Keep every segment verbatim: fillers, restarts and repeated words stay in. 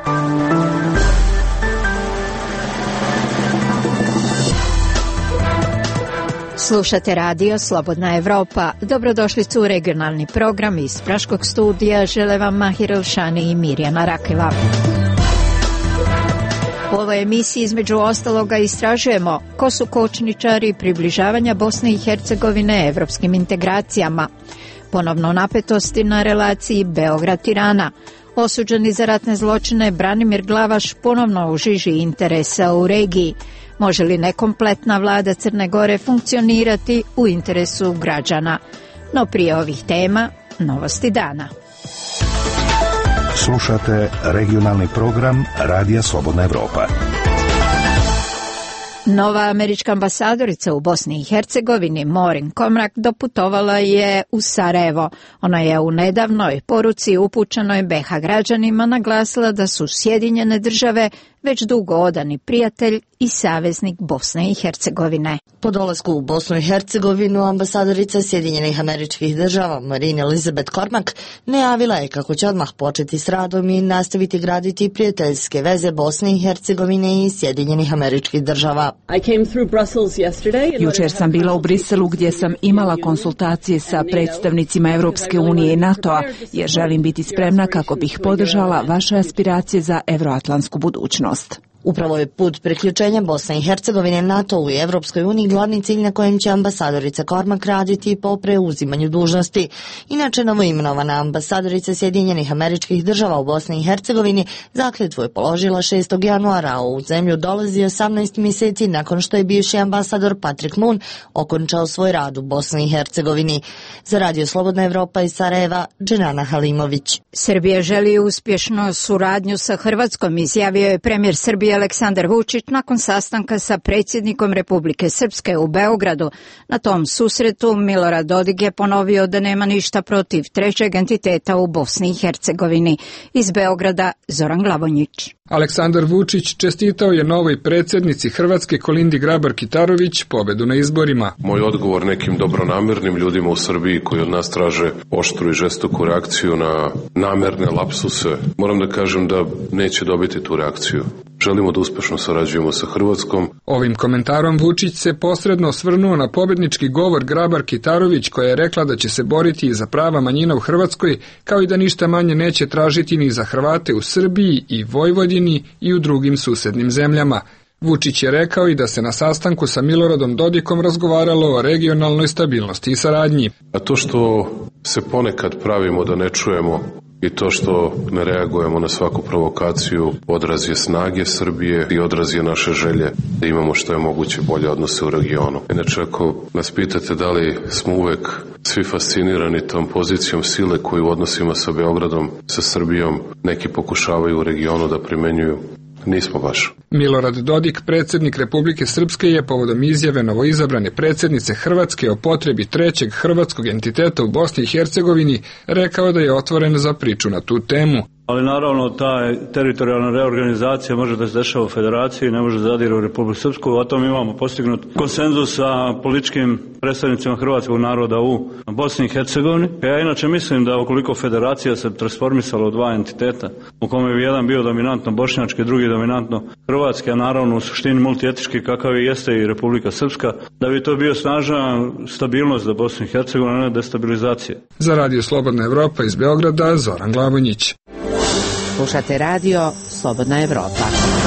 Slušate radio Slobodna Evropa. Dobrodošlicu u regionalni program iz Praškog studija. Žele vam Mahir Elšani i Mirjana Rakeva. U ovoj emisiji između ostaloga istražujemo ko su kočničari približavanja Bosne i Hercegovine evropskim integracijama. Ponovno napetosti na relaciji Beograd-Tirana. Osuđeni za ratne zločine Branimir Glavaš ponovno u žiži interesa u regiji. Može li nekompletna vlada Crne Gore funkcionirati u interesu građana? No prije ovih tema, novosti dana. Slušate regionalni program Radija Slobodna Evropa. Nova američka ambasadorica u Bosni i Hercegovini, Maureen Comrak, doputovala je u Sarajevo. Ona je u nedavnoj poruci upućenoj be ha građanima naglasila da su Sjedinjene države već dugo odani prijatelj i saveznik Bosne i Hercegovine. Po dolasku u Bosnu i Hercegovinu ambasadorica Sjedinjenih Američkih Država Maureen Elizabeth Comrak najavila je kako će odmah početi s radom i nastaviti graditi prijateljske veze Bosne i Hercegovine i Sjedinjenih Američkih Država. Jučer sam bila u Briselu gdje sam imala konsultacije sa predstavnicima Europske unije i NATO-a jer želim biti spremna kako bih podržala vaše aspiracije za evroatlantsku budućnost. Upravo je put priključenja Bosne i Hercegovine NATO-u i Evropskoj uniji glavni cilj na kojem će ambasadorica Comrak raditi po preuzimanju dužnosti. Inače, novoimenovana ambasadorica Sjedinjenih Američkih Država u Bosni i Hercegovini zakletvu je položila šestog januara, a u zemlju dolazi osamnaest mjeseci nakon što je bivši ambasador Patrick Moon okončao svoj rad u Bosni i Hercegovini. Za Radio Slobodna Evropa iz Sarajeva, Dženana Halimović. Srbija želi uspješnu suradnju sa Hrvatskom, izjavio je premijer Srbije Aleksandar Vučić nakon sastanka sa predsjednikom Republike Srpske u Beogradu. Na tom susretu Milorad Dodik je ponovio da nema ništa protiv trećeg entiteta u Bosni i Hercegovini. Iz Beograda Zoran Glavonjić. Aleksandar Vučić čestitao je novoj predsjednici Hrvatske Kolindi Grabar-Kitarović pobedu na izborima. Moj odgovor nekim dobronamirnim ljudima u Srbiji koji od nas traže oštru i žestoku reakciju na namerne lapsuse, moram da kažem da neće dobiti tu reakciju. Želimo da uspešno sarađujemo sa Hrvatskom. Ovim komentarom Vučić se posredno osvrnuo na pobjednički govor Grabar-Kitarović koja je rekla da će se boriti za prava manjina u Hrvatskoj, kao i da ništa manje neće tražiti ni za Hrvate u Srbiji i Vojvodini i u drugim susednim zemljama. Vučić je rekao i da se na sastanku sa Miloradom Dodikom razgovaralo o regionalnoj stabilnosti i saradnji. A to što se ponekad pravimo da ne čujemo i to što ne reagujemo na svaku provokaciju odraz je snage Srbije i odraz je naše želje da imamo što je moguće bolje odnose u regionu. Inače, ako nas pitate da li smo uvek svi fascinirani tom pozicijom sile koju u odnosima sa Beogradom, sa Srbijom neki pokušavaju u regionu da primenjuju, nismo baš. Milorad Dodik, predsjednik Republike Srpske, je povodom izjave novoizabrane predsjednice Hrvatske o potrebi trećeg hrvatskog entiteta u Bosni i Hercegovini rekao da je otvoren za priču na tu temu. Ali naravno ta teritorijalna reorganizacija može da se dešava u federaciji, ne može da zadire u Republiku Srpsku, a tom imamo postignut konsenzus sa političkim predstavnicima hrvatskog naroda u Bosni i Hercegovini. Ja inače mislim da ukoliko federacija se transformisala u dva entiteta, u kome bi jedan bio dominantno bošnjački, drugi dominantno hrvatski, a naravno u suštini multietički kakav i jeste i Republika Srpska, da bi to bio snažna stabilnost za Bosnu i Hercegovinu, a ne destabilizacija. Za Radio Slobodna Evropa iz Beograda, Zoran Glavonjić. Slušate radio Slobodna Evropa.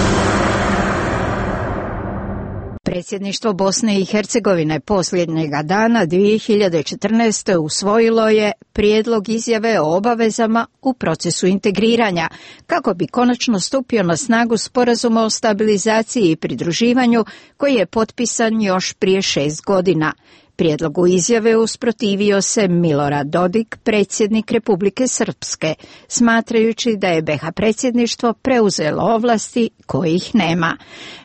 Predsjedništvo Bosne i Hercegovine posljednjega dana dvije hiljade četrnaeste. usvojilo je prijedlog izjave o obavezama u procesu integriranja, kako bi konačno stupio na snagu sporazuma o stabilizaciji i pridruživanju koji je potpisan još prije šest godina. Prijedlogu izjave usprotivio se Milorad Dodik, predsjednik Republike Srpske, smatrajući da je be ha predsjedništvo preuzelo ovlasti kojih nema.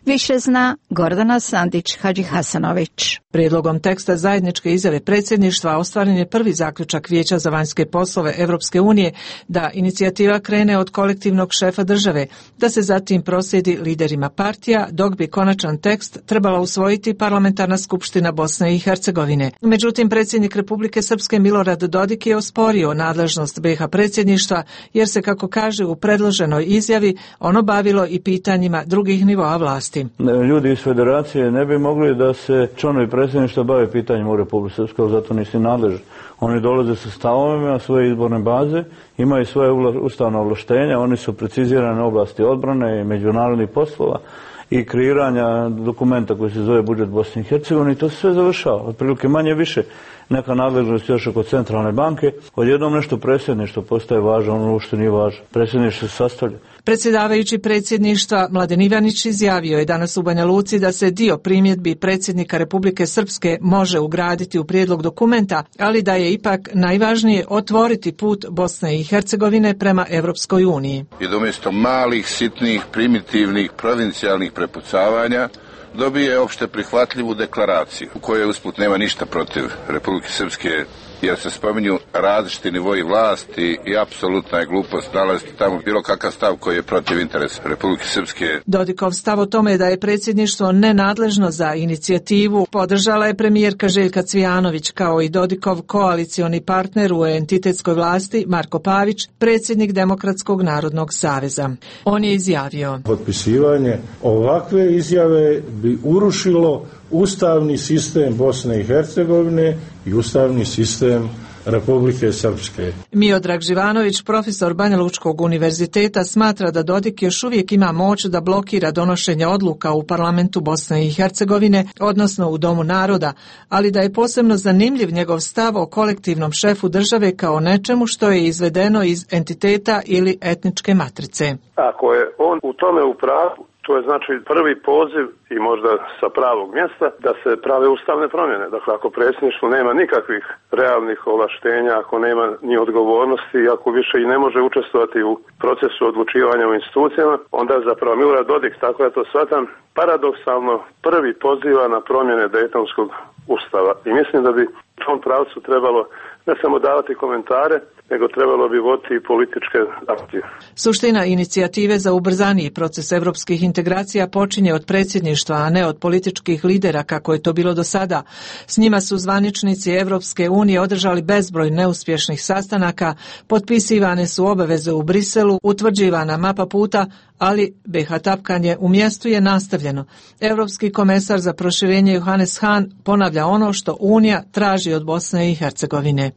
Više zna Gordana Sandić-Hadžihasanović. Prijedlogom teksta zajedničke izjave predsjedništva ostvaren je prvi zaključak Vijeća za vanjske poslove Europske unije da inicijativa krene od kolektivnog šefa države, da se zatim proslijedi liderima partija, dok bi konačan tekst trebala usvojiti Parlamentarna skupština Bosne i Hercegovine. Međutim, predsjednik Republike Srpske Milorad Dodik je osporio nadležnost B iH predsjedništva, jer se, kako kaže u predloženoj izjavi, ono bavilo i pitanjima drugih nivoa vlasti. Ljudi iz federacije ne bi mogli da se članovi predsjedništva bave pitanjima u Republici Srpskoj, zato nisu nadležni. Oni dolaze sa stavovima svoje izborne baze, imaju svoje ustavna ovlaštenja, oni su precizirane oblasti odbrane i međunarodnih poslova i kreiranja dokumenta koji se zove budžet Bosne i Hercegovine, i to se sve završava. Otprilike manje više neka nadležnost još oko centralne banke, odjednom nešto predsjedništvo postaje važno, ono što nije važno. Predsjedništvo se sastavlja. Predsjedavajući predsjedništva Mladen Ivanić izjavio je danas u Banja Luci da se dio primjedbi predsjednika Republike Srpske može ugraditi u prijedlog dokumenta, ali da je ipak najvažnije otvoriti put Bosne i Hercegovine prema Evropskoj uniji. I da umjesto malih, sitnih, primitivnih, provincijalnih prepucavanja dobije opšte prihvatljivu deklaraciju u kojoj usput nema ništa protiv Republike Srpske, jer se spominju različiti nivoji vlasti i apsolutna je glupost nalaziti tamo bilo kakav stav koji je protiv interesa Republike Srpske. Dodikov stav o tome da je predsjedništvo nenadležno za inicijativu podržala je premijerka Željka Cvijanović, kao i Dodikov koalicioni partner u entitetskoj vlasti Marko Pavić, predsjednik Demokratskog narodnog saveza. On je izjavio: potpisivanje ovakve izjave bi urušilo ustavni sistem Bosne i Hercegovine i ustavni sistem Republike Srpske. Miodrag Živanović, profesor Banja Lučkog univerziteta, smatra da Dodik još uvijek ima moć da blokira donošenje odluka u parlamentu Bosne i Hercegovine, odnosno u Domu naroda, ali da je posebno zanimljiv njegov stav o kolektivnom šefu države kao nečemu što je izvedeno iz entiteta ili etničke matrice. Ako je on u tome u pravu, to je znači prvi poziv i možda sa pravog mjesta da se prave ustavne promjene. Dakle, ako predsjedništvo nema nikakvih realnih ovlaštenja, ako nema ni odgovornosti, ako više i ne može učestvovati u procesu odlučivanja u institucijama, onda zapravo Milorad Dodik, tako ja to shvatam, paradoksalno prvi poziva na promjene Dejtonskog ustava. I mislim da bi u tom pravcu trebalo ne samo davati komentare, nego trebalo bi voditi i političke akcije. Suština inicijative za ubrzaniji proces evropskih integracija počinje od predsjedništva, a ne od političkih lidera kako je to bilo do sada. S njima su zvaničnici Evropske unije održali bezbroj neuspješnih sastanaka, potpisivane su obaveze u Briselu, utvrđivana mapa puta, ali B iH tapkanje u mjestu je nastavljeno. Europski komesar za proširenje Johannes Hahn ponavlja ono što Unija traži od Bosne i Hercegovine.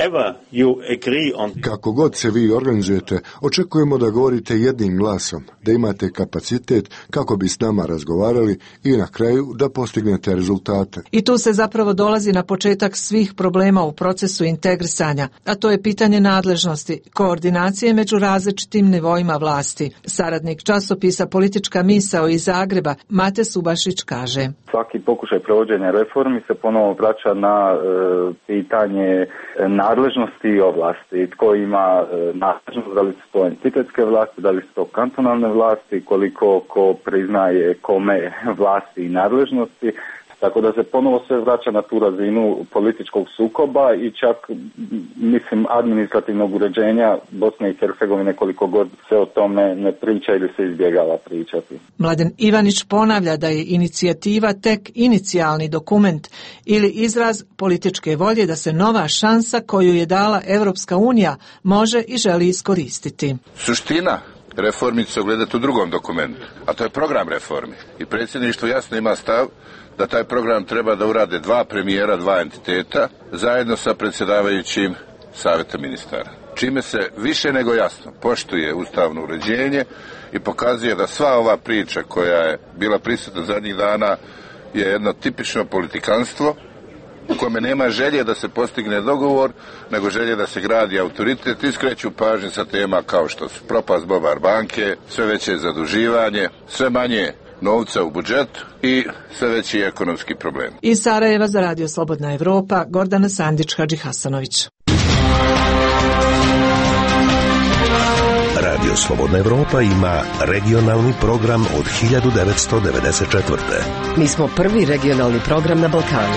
Kako god se vi organizujete, očekujemo da govorite jednim glasom, da imate kapacitet kako bi s nama razgovarali i na kraju da postignete rezultate. I tu se zapravo dolazi na početak svih problema u procesu integrisanja, a to je pitanje nadležnosti, koordinacije među različitim nivoima vlasti. Saradnik časopisa Politička misao iz Zagreba, Mate Subašić, kaže: svaki pokušaj provođenja reformi se ponovo vraća na e, pitanje nadležnosti i ovlasti. Tko ima e, nadležnost, da li su to entitetske vlasti, da li su to kantonalne vlasti, koliko ko priznaje kome vlasti i nadležnosti. Tako da se ponovo sve vraća na tu razinu političkog sukoba i čak, mislim, administrativnog uređenja Bosne i Hercegovine, koliko god se o tome ne priča ili se izbjegava pričati. Mladen Ivanić ponavlja da je inicijativa tek inicijalni dokument ili izraz političke volje da se nova šansa koju je dala Evropska unija može i želi iskoristiti. Suština reformi će se ogledati u drugom dokumentu, a to je program reformi. I predsjedništvo jasno ima stav da taj program treba da urade dva premijera, dva entiteta, zajedno sa predsjedavajućim savjeta ministara. Čime se više nego jasno poštuje ustavno uređenje i pokazuje da sva ova priča koja je bila prisutna zadnjih dana je jedno tipično politikanstvo u kome nema želje da se postigne dogovor, nego želje da se gradi autoritet i skreću pažnje sa tema kao što su propast Bobar banke, sve veće zaduživanje, sve manje novca u budžetu i sve veći ekonomski problem. Iz Sarajeva za Radio Slobodna Evropa, Gordana Sandić-Hadžihasanović. Radio Slobodna Evropa ima regionalni program od hiljadu devetsto devedeset četvrte. Mi smo prvi regionalni program na Balkanu.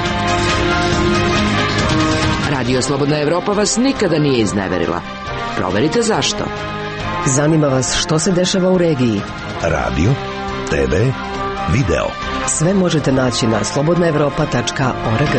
Radio Slobodna Evropa vas nikada nije izneverila. Proverite zašto. Zanima vas što se dešava u regiji. Radio, te ve, video. Sve možete naći na slobodna evropa tačka org.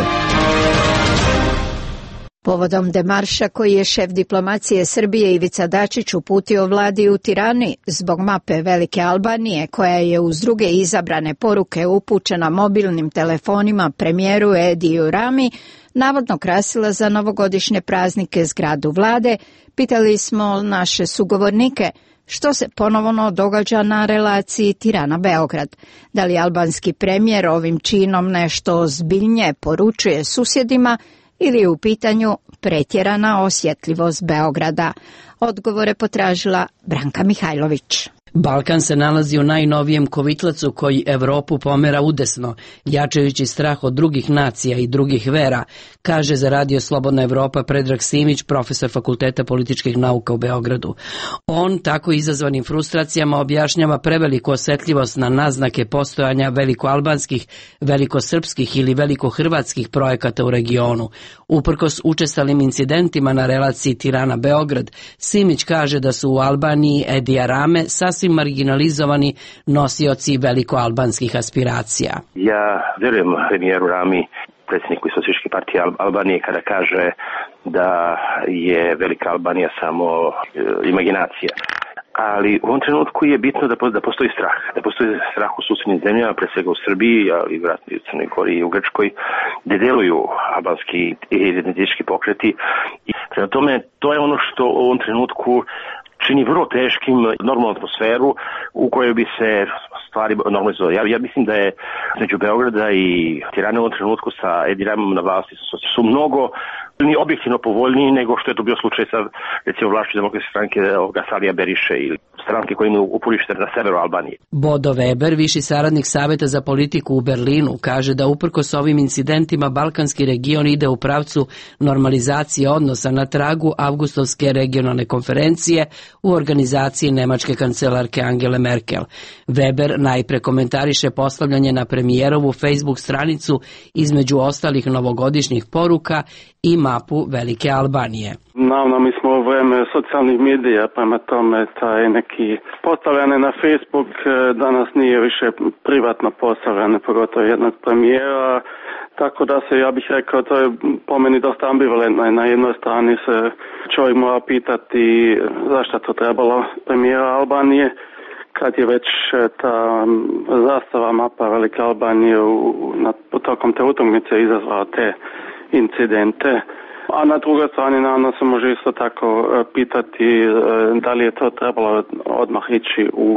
Povodom demarša koji je šef diplomacije Srbije Ivica Dačić uputio vladi u Tirani zbog mape Velike Albanije, koja je uz druge izabrane poruke upućena mobilnim telefonima premijeru Ediju Rami, navodno krasila za novogodišnje praznike zgradu vlade, pitali smo naše sugovornike što se ponovno događa na relaciji Tirana-Beograd. Da li albanski premijer ovim činom nešto ozbiljnije poručuje susjedima ili je u pitanju pretjerana osjetljivost Beograda? Odgovore potražila Branka Mihajlović. Balkan se nalazi u najnovijem kovitlacu koji Evropu pomera udesno, jačajući strah od drugih nacija i drugih vera, kaže za Radio Slobodna Evropa Predrag Simić, profesor Fakulteta političkih nauka u Beogradu. On tako izazvanim frustracijama objašnjava preveliku osjetljivost na naznake postojanja velikoalbanskih, velikosrpskih ili velikohrvatskih projekata u regionu. Uprkos učestalim incidentima na relaciji Tirana-Beograd, Simić kaže da su u Albaniji Edija Rame sasvim marginalizovani nosioci velikoalbanskih aspiracija. Ja vjerujem premijeru Rami, predsjedniku Socijalističke partije Albanije, kada kaže da je Velika Albanija samo e, imaginacija. Ali u ovom trenutku je bitno da, da postoji strah. Da postoji strah u susjednim zemljama, pre svega u Srbiji, ali vjerojatno i u Crnoj Gori i u Grčkoj, gdje deluju albanski identitetički pokreti. I prema tome, to je ono što u ovom trenutku čini vrlo teškim normalnu atmosferu u kojoj bi se stvari normalizovali. Ja, ja mislim da je među Beograda i Tirane u ovom trenutku sa Edi Ramom na vlasti su mnogo ni objektivno povoljniji nego što je to bio slučaj sa, recimo, vlašću demokratske stranke ovoga Salija Beriše ili stranke koje imaju uporište na severu Albanije. Bodo Weber, viši saradnik Saveta za politiku u Berlinu, kaže da uprkos ovim incidentima balkanski region ide u pravcu normalizacije odnosa na tragu avgustovske regionalne konferencije u organizaciji nemačke kancelarke Angele Merkel. Weber najpre komentariše postavljanje na premijerovu Facebook stranicu između ostalih novogodišnjih poruka i mapu Velike Albanije. Naravno, mi smo u vreme socijalnih medija, prema tome taj neki postavljane na Facebook danas nije više privatno postavljane, pogotovo jednog premijera, tako da se, ja bih rekao, to je po meni dosta ambivalentno. Na jednoj strani se čovjek mora pitati zašto to trebalo premijera Albanije, kad je već ta zastava mapa Velike Albanije u, na, tokom te utakmice izazvala te incidente. A na drugoj strani naravno se može isto tako pitati da li je to trebalo odmah ići u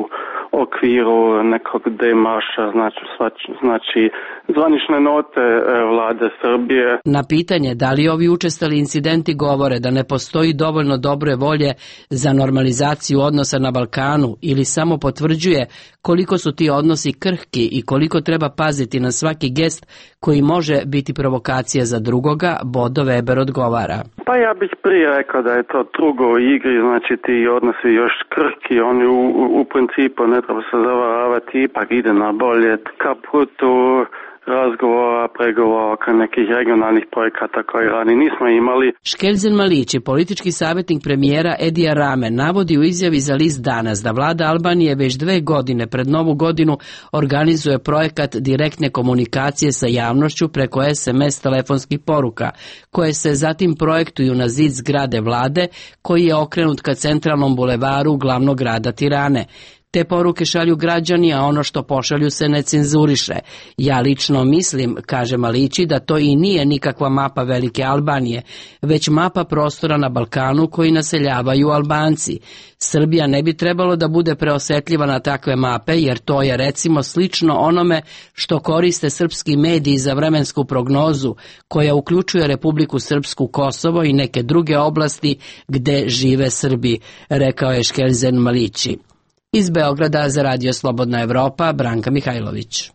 okviru nekog demarša, znači, znači zvanične note vlade Srbije. Na pitanje da li ovi učestali incidenti govore da ne postoji dovoljno dobre volje za normalizaciju odnosa na Balkanu ili samo potvrđuje koliko su ti odnosi krhki i koliko treba paziti na svaki gest koji može biti provokacija za drugoga, Bodo Weber odgovara. Pa ja bih prije rekao da je to drugo u igri, znači ti odnosi još krhki, oni u, u, u principu ne treba se zavaravati, ipak ide na bolje ka putu razgovora, pregovora oko nekih regionalnih projekata koje rani nismo imali. Škelzen Malići, politički savjetnik premijera Edija Rame, navodi u izjavi za list Danas da vlada Albanije već dve godine pred novu godinu organizuje projekat direktne komunikacije sa javnošću preko es em es telefonskih poruka, koje se zatim projektuju na zid zgrade vlade koji je okrenut ka centralnom bulevaru glavnog grada Tirane. Te poruke šalju građani, a ono što pošalju se ne cenzuriše. Ja lično mislim, kaže Malići, da to i nije nikakva mapa Velike Albanije, već mapa prostora na Balkanu koji naseljavaju Albanci. Srbija ne bi trebalo da bude preosetljiva na takve mape, jer to je recimo slično onome što koriste srpski mediji za vremensku prognozu, koja uključuje Republiku Srpsku, Kosovo i neke druge oblasti gde žive Srbi, rekao je Škelzen Malići. Iz Beograda za Radio Slobodna Evropa, Branka Mihajlović.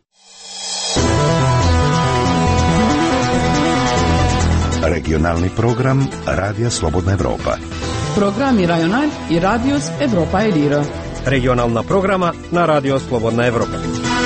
Regionalni program Radija Slobodna Evropa. Programi Rajonaj i Radios Evropa Elira. Regionalna programa na Radio Slobodna Evropa.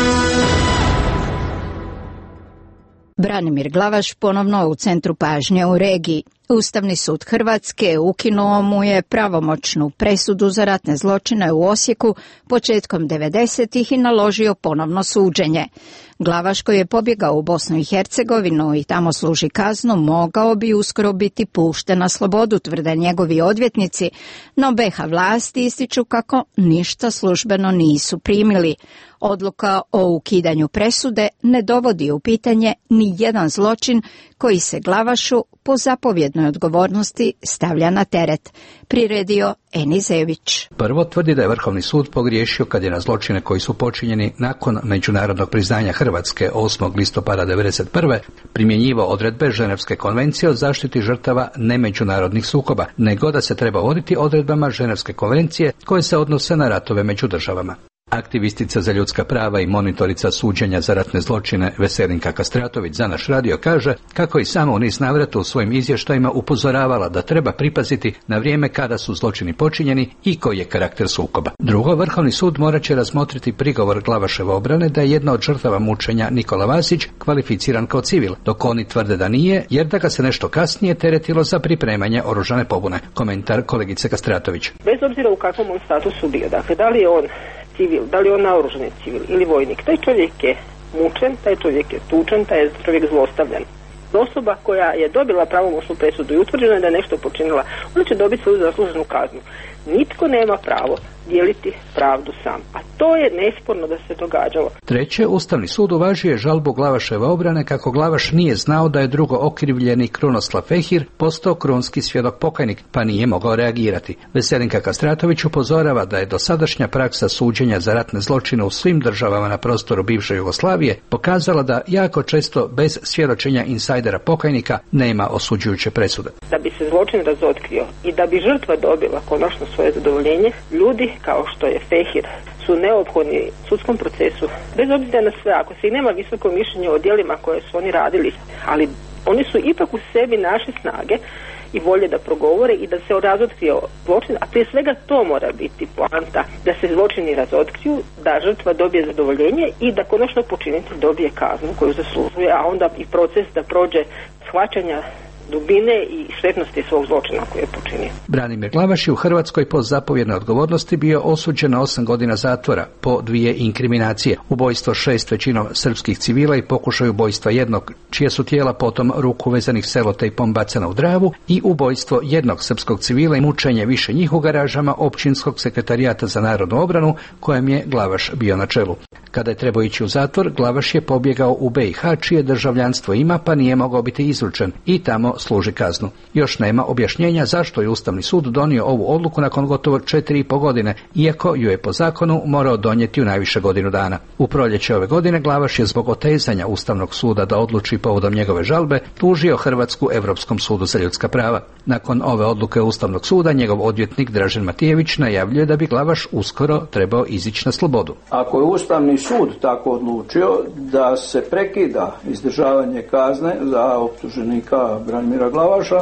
Branimir Glavaš ponovno u centru pažnje u regiji. Ustavni sud Hrvatske ukinuo mu je pravomoćnu presudu za ratne zločine u Osijeku početkom devedesetih i naložio ponovno suđenje. Glavaš, koji je pobjegao u Bosnu i Hercegovinu i tamo služi kaznu, mogao bi uskoro biti pušten na slobodu, tvrde njegovi odvjetnici, no be ha vlasti ističu kako ništa službeno nisu primili. Odluka o ukidanju presude ne dovodi u pitanje ni jedan zločin koji se Glavašu po zapovjednoj odgovornosti stavlja na teret, priredio Enizević. Prvo tvrdi da je Vrhovni sud pogriješio kad je na zločine koji su počinjeni nakon međunarodnog priznanja Hrvatske osmog listopada devedeset prve primjenjivao odredbe Ženevske konvencije o zaštiti žrtava nemeđunarodnih sukoba, nego da se treba voditi odredbama Ženevske konvencije koje se odnose na ratove među državama. Aktivistica za ljudska prava i monitorica suđenja za ratne zločine Veselinka Kastratović za naš radio kaže kako i sama u niz navrata u svojim izvještajima upozoravala da treba pripaziti na vrijeme kada su zločini počinjeni i koji je karakter sukoba. Drugo, Vrhovni sud morat će razmotriti prigovor Glavaševe obrane da je jedna od žrtava mučenja Nikola Vasić kvalificiran kao civil, dok oni tvrde da nije, jer da ga se nešto kasnije teretilo za pripremanje oružane pobune. Komentar kolegice Kastratović. Bez obzira u kakvom on statusu bio, dakle, da li je on civil, da li on naoružani civil ili vojnik, taj čovjek je mučen, taj čovjek je tučen, taj je čovjek zlostavljan. Osoba koja je dobila pravomoćnu presudu i utvrđeno je da je nešto počinila, ona će dobiti svoju zasluženu kaznu. Nitko nema pravo dijeliti pravdu sam, a to je nesporno da se događalo. Treće, Ustavni sud uvažio je žalbu Glavaševe obrane kako Glavaš nije znao da je drugo okrivljeni Krunoslav Fehir postao krunski svjedok pokajnik, pa nije mogao reagirati. Veselinka Kastratović upozorava da je dosadašnja praksa suđenja za ratne zločine u svim državama na prostoru bivše Jugoslavije pokazala da jako često bez svjedočenja insajdera pokajnika nema osuđujuće presude. Da bi se zločin razotkrio i da bi žrtva dobila konačno svoje zadovoljenje, ljudi kao što je Fehir su neophodni sudskom procesu. Bez obzira na sve, ako se i nema visoko mišljenje o djelima koje su oni radili, ali oni su ipak u sebi našli snage i volje da progovore i da se razotkrije zločin, a prije svega to mora biti poanta, da se zločini razotkriju, da žrtva dobije zadovoljenje i da konačno počinitelj dobije kaznu koju zaslužuje, a onda i proces da prođe shvaćanja dubine i štetnosti svog zločina koje je počinio. Branimir Glavaš je u Hrvatskoj po zapovjednoj odgovornosti bio osuđen na osam godina zatvora po dvije inkriminacije. Ubojstvo šest većinom srpskih civila i pokušaj ubojstva jednog, čije su tijela potom ruku vezanih selotejpom bacana u Dravu, i ubojstvo jednog srpskog civila i mučenje više njih u garažama općinskog sekretarijata za narodnu obranu, kojem je Glavaš bio na čelu. Kada je trebao ići u zatvor, Glavaš je pobjegao u be i ha, čije državljanstvo ima, pa nije mogao biti izručen i tamo služi kaznu. Još nema objašnjenja zašto je Ustavni sud donio ovu odluku nakon gotovo četiri i po godine, iako ju je po zakonu morao donijeti u najviše godinu dana. U proljeće ove godine Glavaš je zbog otezanja Ustavnog suda da odluči povodom njegove žalbe tužio Hrvatsku Europskom sudu za ljudska prava. Nakon ove odluke Ustavnog suda, njegov odvjetnik Dražen Matijević najavljuje da bi Glavaš uskoro trebao izići na slobodu. Ako je Ustavni sud tako odlučio da se prekida izdržavanje kazne za optuženika Branimira Glavaša,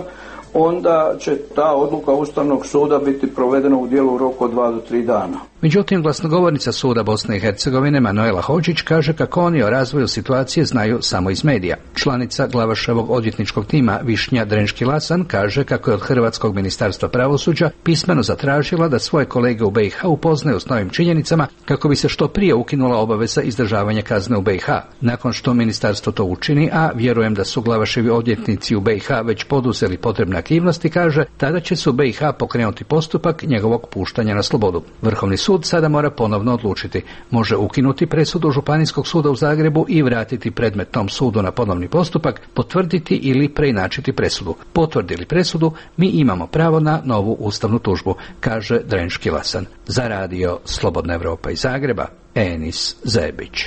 onda će ta odluka Ustavnog suda biti provedena u dijelu u roku od dva do tri dana. Međutim, glasnogovornica suda Bosne i Hercegovine Manuela Hodžić kaže kako oni o razvoju situacije znaju samo iz medija. Članica Glavaševog odvjetničkog tima Višnja Drenški-Lasan kaže kako je od Hrvatskog ministarstva pravosuđa pismeno zatražila da svoje kolege u be i ha upoznaju s novim činjenicama kako bi se što prije ukinula obaveza izdržavanja kazne u be i ha. Nakon što ministarstvo to učini, a vjerujem da su Glavaševi odvjetnici u be i ha već poduzeli potrebne aktivnosti, kaže, tada će se u be i ha pokrenuti postupak njegovog puštanja na slobodu. Vrhovni sud sada mora ponovno odlučiti. Može ukinuti presudu Županijskog suda u Zagrebu i vratiti predmet tom sudu na ponovni postupak, potvrditi ili preinačiti presudu. Potvrdili presudu, mi imamo pravo na novu ustavnu tužbu, kaže Drenški-Lasan. Za radio Slobodna Evropa iz Zagreba, Enis Zebić.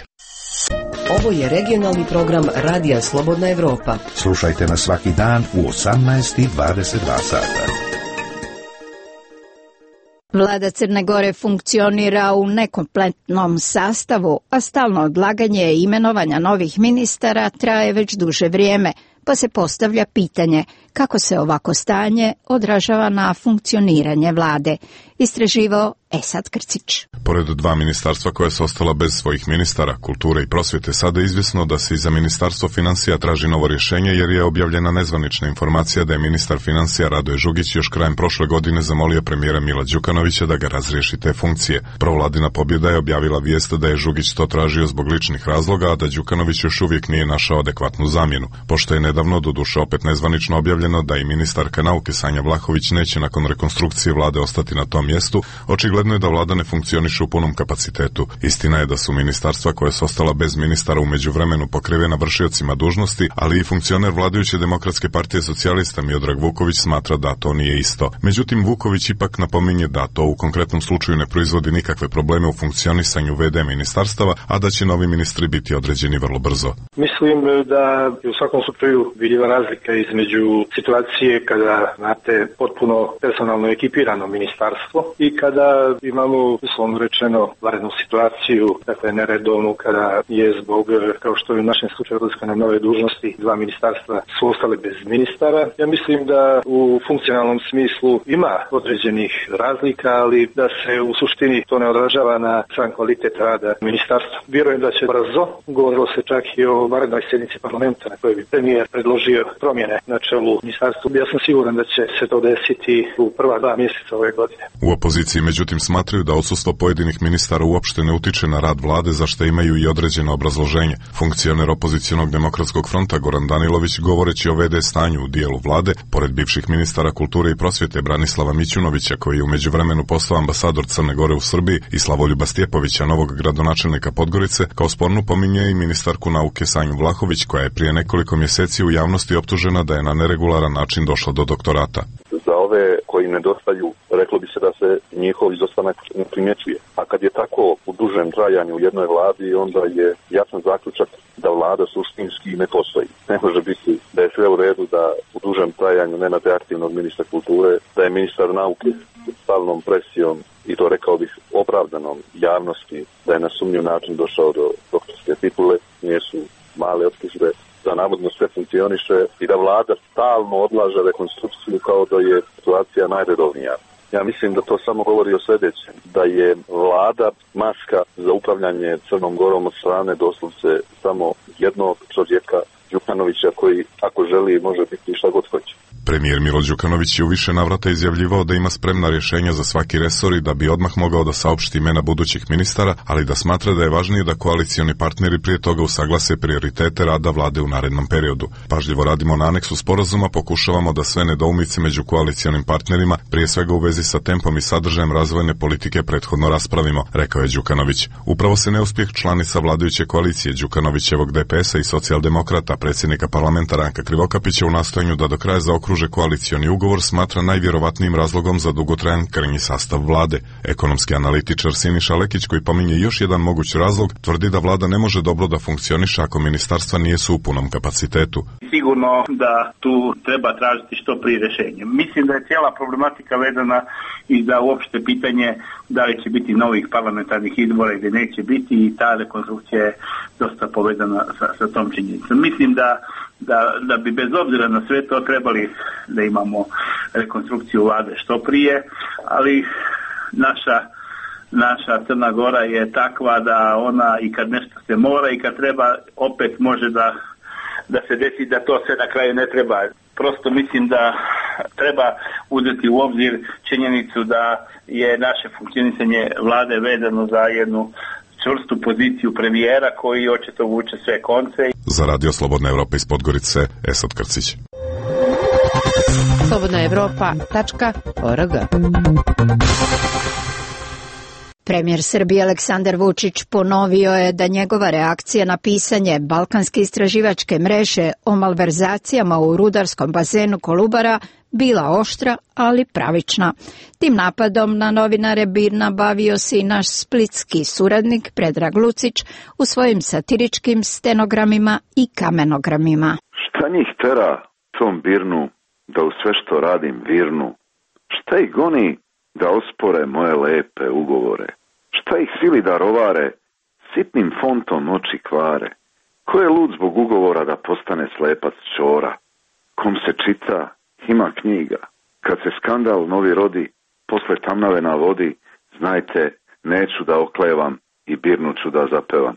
Ovo je regionalni program Radija Slobodna Evropa. Slušajte nas svaki dan u osamnaest i dvadeset dva sata. Vlada Crne Gore funkcionira u nekompletnom sastavu, a stalno odlaganje imenovanja novih ministara traje već duže vrijeme, pa se postavlja pitanje kako se ovako stanje odražava na funkcioniranje vlade. Istraživao Esad Krcić. Pored dva ministarstva koja su ostala bez svojih ministara, kulture i prosvjete, sada je izvjesno da se i za ministarstvo financija traži novo rješenje jer je objavljena nezvanična informacija da je ministar financija Radoje Žugić još krajem prošle godine zamolio premijera Mila Đukanovića da ga razriješi te funkcije. Provladina pobjeda je objavila vijest da je Žugić to tražio zbog ličnih razloga, a da Đukanović još uvijek nije našao adekvatnu zamjenu. Pošto je nedavno, doduše opet nezvanično objavljeno da i ministarka nauke Sanja Vlahović neće nakon rekonstrukcije vlade ostati na tom mjestu, očigledno je da vlada ne funkcioniše u punom kapacitetu. Istina je da su ministarstva koja su ostala bez ministara u međuvremenu pokrivena vršiocima dužnosti, ali i funkcioner vladajuće Demokratske partije socijalista Miodrag Vuković smatra da to nije isto. Međutim, Vuković ipak napominje da to u konkretnom slučaju ne proizvodi nikakve probleme u funkcionisanju ve de ministarstava, a da će novi ministri biti određeni vrlo brzo. Mislim da je u svakom slučaju vidljiva razlika između situacije kada imate potpuno personalno ekipirano ministarstvo i kada imamo, uslovno rečeno, varednu situaciju, dakle neredovnu, kada je zbog, kao što je u našem slučaju odlaska na nove dužnosti, dva ministarstva su ostale bez ministara. Ja mislim da u funkcionalnom smislu ima određenih razlika, ali da se u suštini to ne odražava na sam kvalitet rada ministarstva. Vjerujem da će brzo, govorilo se čak i o varednoj sjednici parlamenta na kojoj bi premijer predložio promjene na čelu ministarstva. Ja sam siguran da će se to desiti u prva dva mjeseca ove godine. U opoziciji međutim smatraju da odsustvo pojedinih ministara uopšte ne utiče na rad vlade, za što imaju i određeno obrazloženje. Funkcioner opozicionog Demokratskog fronta Goran Danilović, govoreći o ve de stanju u dijelu vlade, pored bivših ministara kulture i prosvjete Branislava Mićunovića, koji je u međuvremenu postao ambasador Crne Gore u Srbiji, i Slavoljuba Stjepovića, novog gradonačelnika Podgorice, kao spornu pominje i ministarku nauke Sanju Vlahović, koja je prije nekoliko mjeseci u javnosti optužena da je na neregularan način došla do doktorata. Za ove koji nedostaju, reklo bi se da se njihov izostanak ne primjećuje. A kad je tako u dužem trajanju u jednoj vladi, onda je jasan zaključak da vlada suštinski ne postoji. Ne može biti da je sve u redu da u dužem trajanju nemate aktivnog ministra kulture, da je ministar nauke s stalnom presijom, i to rekao bih opravdanom javnosti, da je na sumnjiv način došao do doktorske titule, nisu male optužbe, da navodno sve funkcioniše i da vlada stalno odlaže rekonstrukciju kao da je situacija najredovnija. Ja mislim da to samo govori o sljedećem, da je vlada maska za upravljanje Crnom Gorom od strane doslovce samo jednog čovjeka, Đukanovića, koji ako želi može biti šta god hoće. Premijer Milo Đukanović je u više navrata izjavljivao da ima spremna rješenja za svaki resor i da bi odmah mogao da saopšti imena budućih ministara, ali da smatra da je važnije da koalicioni partneri prije toga usaglase prioritete rada vlade u narednom periodu. Pažljivo radimo na aneksu sporazuma, pokušavamo da sve nedoumice među koalicionim partnerima, prije svega u vezi sa tempom i sadržajem razvojne politike, prethodno raspravimo, rekao je Đukanović. Upravo se neuspjeh članica vladajuće koalicije Đukanovićevog de pe esa i socijaldemokrata, predsjednika parlamenta Ranka Krivokapića, u nastojanju da do kraja zaokruže koalicioni ugovor, smatra najvjerovatnijim razlogom za dugotrajan krnji sastav vlade. Ekonomski analitičar Siniša Lekić, koji pominje još jedan moguć razlog, tvrdi da vlada ne može dobro da funkcioniše ako ministarstva nijesu u punom kapacitetu. Sigurno da tu treba tražiti što prije rješenje. Mislim da je cijela problematika vezana i za uopšte pitanje da li će biti novih parlamentarnih izbora ili neće biti, i ta rekonstrukcija je dosta povezana sa, sa tom činjenicom. Mislim da Da, da bi bez obzira na sve to trebali da imamo rekonstrukciju vlade što prije, ali naša, naša Crna Gora je takva da ona i kad nešto se mora i kad treba opet može da, da se desi da to sve na kraju ne treba. Prosto mislim da treba uzeti u obzir činjenicu da je naše funkcionisanje vlade vezano za jednu čvrstu poziciju premijera koji očito vuče sve konce. Za Radio Slobodna Evropa iz Podgorice, Esad Krcić. slobodna evropa tačka org. Premijer Srbije Aleksandar Vučić ponovio je da njegova reakcija na pisanje Balkanske istraživačke mreže o malverzacijama u rudarskom bazenu Kolubara bila oštra, ali pravična. Tim napadom na novinare Birna bavio se i naš splitski suradnik Predrag Lucić u svojim satiričkim stenogramima i kamenogramima. Šta njih tera tom Birnu da u sve što radim virnu? Šta ih goni da ospore moje lepe ugovore? Šta ih sili da rovare, sitnim fontom oči kvare? Ko je lud zbog ugovora da postane slepac čora? Kom se čita, ima knjiga. Kad se skandal novi rodi, posle tamnave na vodi, znajte, neću da oklevam i birnu ću da zapevam.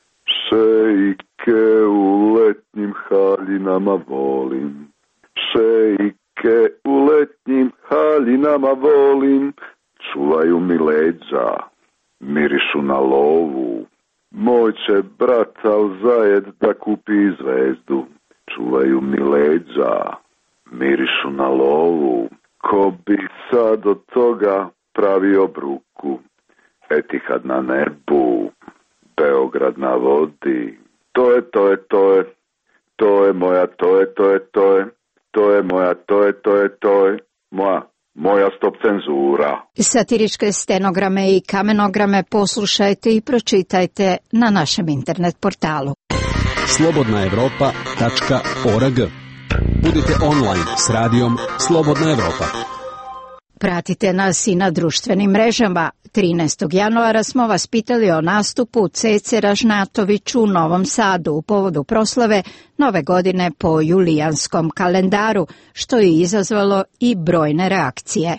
Šejke u letnjim haljinama volim, šejke u letnjim haljinama volim, čuvaju mi leđa, mirišu na lovu. Moj će brat Alzajed da kupi zvezdu, čuvaju mi leđa, mirišu na lovu. Ko bi sad od toga pravio bruku, Etihad na nebu, Beograd na vodi. To je, to je, to je, to je moja, to je, to je, to je, to je moja, to je, to je, to je moja, moja stop cenzura. Satiričke stenograme i kamenograme poslušajte i pročitajte na našem internet portalu. slobodna evropa tačka org. Budite online s radijom Slobodna Evropa. Pratite nas i na društvenim mrežama. trinaestog januara smo vas pitali o nastupu Cece Ražnatović u Novom Sadu u povodu proslave Nove godine po julijanskom kalendaru, što je izazvalo i brojne reakcije.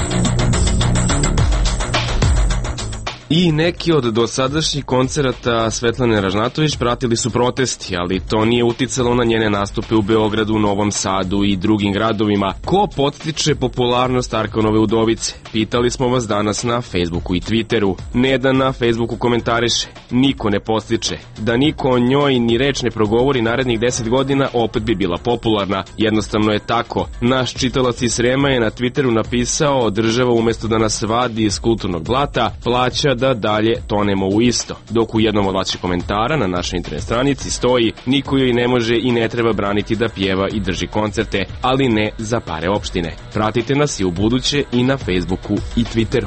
I neki od dosadašnjih koncerata Svetlane Ražnatović pratili su protesti, ali to nije uticalo na njene nastupe u Beogradu, Novom Sadu i drugim gradovima. Ko podstiče popularnost Arkanove udovice? Pitali smo vas danas na Facebooku i Twitteru. Neda na Facebooku komentariše: niko ne podstiče. Da niko o njoj ni reč ne progovori narednih deset godina, opet bi bila popularna. Jednostavno je tako. Naš čitalac iz Srema je na Twitteru napisao: država umesto da nas vadi iz kulturnog blata, plaća da dalje tonemo u isto. Dok u jednom od vaših komentara na našoj internet stranici stoji: niko joj ne može i ne treba braniti da pjeva i drži koncerte, ali ne za pare opštine. Pratite nas i u buduće i na Facebooku i Twitteru.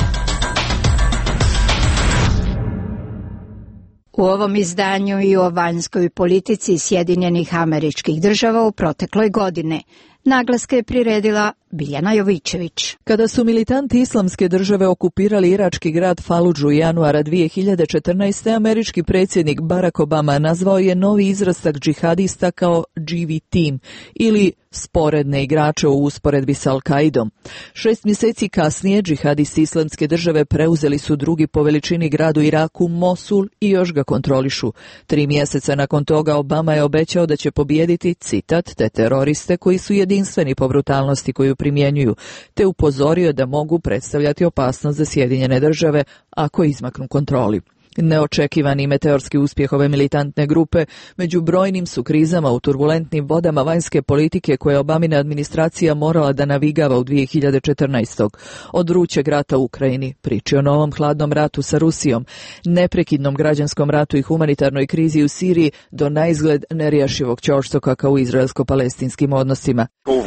U ovom izdanju i o vanjskoj politici Sjedinjenih Američkih Država u protekloj godine naglaske je priredila Biljana Jovićević. Kada su militanti Islamske države okupirali irački grad Faludžu januara dvije hiljade četrnaeste. američki predsjednik Barack Obama nazvao je novi izrastak džihadista kao G V Team ili sporedne igrače u usporedbi sa Al-Kaidom. Šest mjeseci kasnije džihadisti Islamske države preuzeli su drugi po veličini grad u Iraku, Mosul, i još ga kontrolišu. Tri mjeseca nakon toga Obama je obećao da će pobijediti, citat, te teroriste koji su jedinstveni po brutalnosti koju primjenjuju, te upozorio da mogu predstavljati opasnost za Sjedinjene države ako izmaknu kontroli. Neočekivani meteorski uspjeh ove militantne grupe među brojnim su krizama u turbulentnim vodama vanjske politike koje Obamina administracija morala da navigava u dvije hiljade četrnaestoj. Od vrućeg rata u Ukrajini, priči o novom hladnom ratu sa Rusijom, neprekidnom građanskom ratu i humanitarnoj krizi u Siriji do naizgled neriješivog ćoštoka u izraelsko-palestinskim odnosima.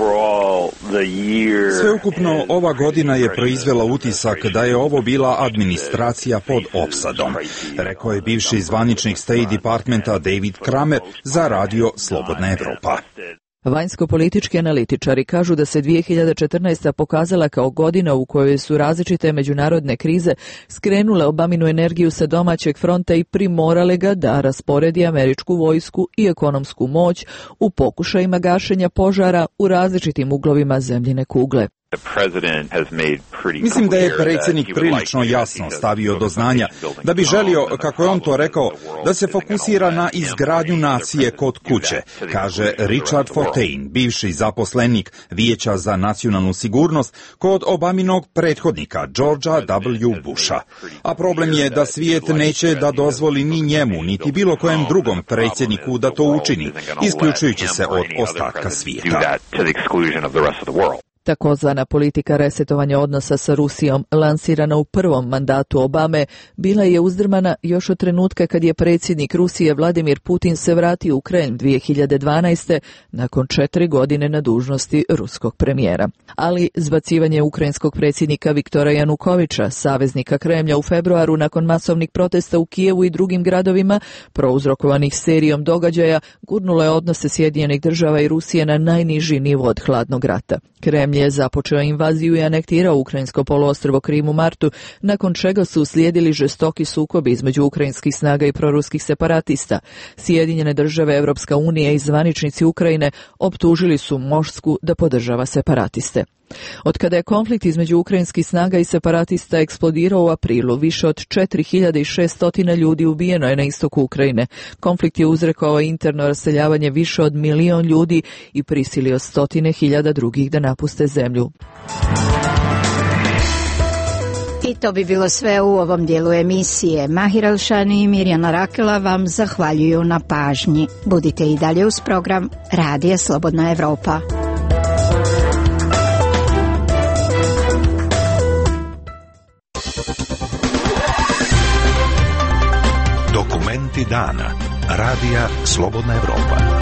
Sveukupno, ova godina je proizvela utisak da je ovo bila administracija pod opsadom, rekao je bivši zvaničnik State Departmenta David Kramer za radio Slobodna Evropa. Vanjsko-politički analitičari kažu da se dvije hiljade četrnaesta. pokazala kao godina u kojoj su različite međunarodne krize skrenule Obaminu energiju sa domaćeg fronta i primorale ga da rasporedi američku vojsku i ekonomsku moć u pokušajima gašenja požara u različitim uglovima zemljine kugle. Mislim da je predsjednik prilično jasno stavio do znanja da bi želio, kako je on to rekao, da se fokusira na izgradnju nacije kod kuće, kaže Richard Fortain, bivši zaposlenik Vijeća za nacionalnu sigurnost kod Obaminog prethodnika Georgea W. Busha. A problem je da svijet neće da dozvoli ni njemu, niti bilo kojem drugom predsjedniku da to učini, isključujući se od ostatka svijeta. Takozvana politika resetovanja odnosa sa Rusijom, lansirana u prvom mandatu Obame, bila je uzdrmana još od trenutka kad je predsjednik Rusije Vladimir Putin se vratio u Kremlj dvije hiljade dvanaeste. nakon četiri godine na dužnosti ruskog premijera. Ali zbacivanje ukrajinskog predsjednika Viktora Janukovića, saveznika Kremlja, u februaru nakon masovnih protesta u Kijevu i drugim gradovima, prouzrokovanih serijom događaja, gurnulo je odnose Sjedinjenih država i Rusije na najniži nivo od hladnog rata. Kremlj Kremlj je započeo invaziju i anektirao ukrajinsko poluostrvo Krim u martu, nakon čega su uslijedili žestoki sukobi između ukrajinskih snaga i proruskih separatista. Sjedinjene države, Evropska unija i zvaničnici Ukrajine optužili su Moskvu da podržava separatiste. Od kada je konflikt između ukrajinskih snaga i separatista eksplodirao u aprilu, više od četiri hiljade šesto ljudi ubijeno je na istoku Ukrajine. Konflikt je uzrokovao interno raseljavanje više od milion ljudi i prisilio stotine hiljada drugih da napuste zemlju. I to bi bilo sve u ovom dijelu emisije. Mahir Alšani i Mirjana Rakela vam zahvaljuju na pažnji. Budite i dalje uz program Radija Slobodna Evropa. Dokumenti dana. Radija Slobodna Evropa.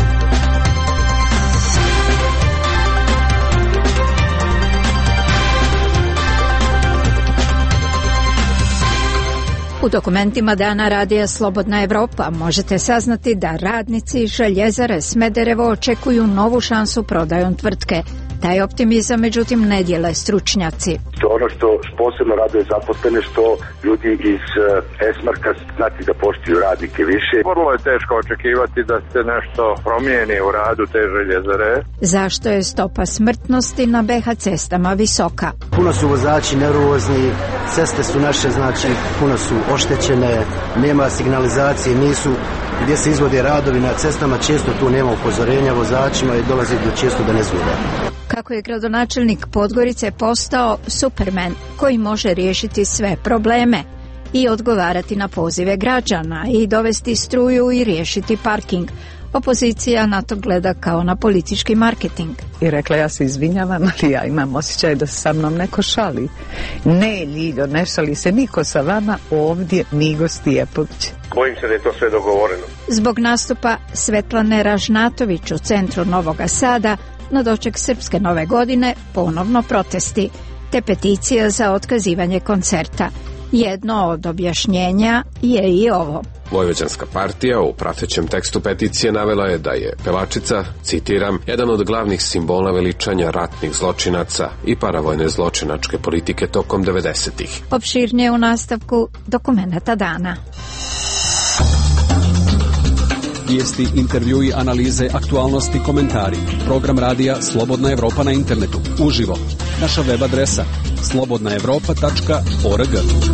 U dokumentima dana Radija Slobodna Evropa možete saznati da radnici Željezare Smederevo očekuju novu šansu prodajom tvrtke. Taj optimizam međutim ne dijele stručnjaci. Ono što posebno raduje zaposlene što ljudi iz Esmarka znati da poštuju radnike više. Vrlo je teško očekivati da se nešto promijeni u radu te željezare. Zašto je stopa smrtnosti na be ha cestama visoka? Puno su vozači nervozni, ceste su naše, znači puno su oštećene, nema signalizacije, nisu gdje se izvode radovi na cestama, često tu nema upozorenja vozačima i dolazi do često da ne zvude. Kako je gradonačelnik Podgorice postao Superman koji može riješiti sve probleme i odgovarati na pozive građana i dovesti struju i riješiti parking. Opozicija na to gleda kao na politički marketing. I rekla, ja se izvinjavam, ali ja imam osjećaj da se sa mnom neko šali. Ne, Ljiljo, ne šali se niko sa vama, ovdje Migo Stijepović. Bojim se da je to sve dogovoreno. Zbog nastupa Svetlane Ražnatović u centru Novoga Sada, na doček Srpske nove godine ponovno protesti, te peticija za otkazivanje koncerta. Jedno od objašnjenja je i ovo. Vojvođanska partija u pratećem tekstu peticije navela je da je pevačica, citiram, jedan od glavnih simbola veličanja ratnih zločinaca i paravojne zločinačke politike tokom devedesetih. Opširnije u nastavku dokumenata dana. Vijesti, intervjui, analize, aktualnosti, komentari. Program radija Slobodna Evropa na internetu. Uživo. Naša web adresa slobodna evropa tačka org.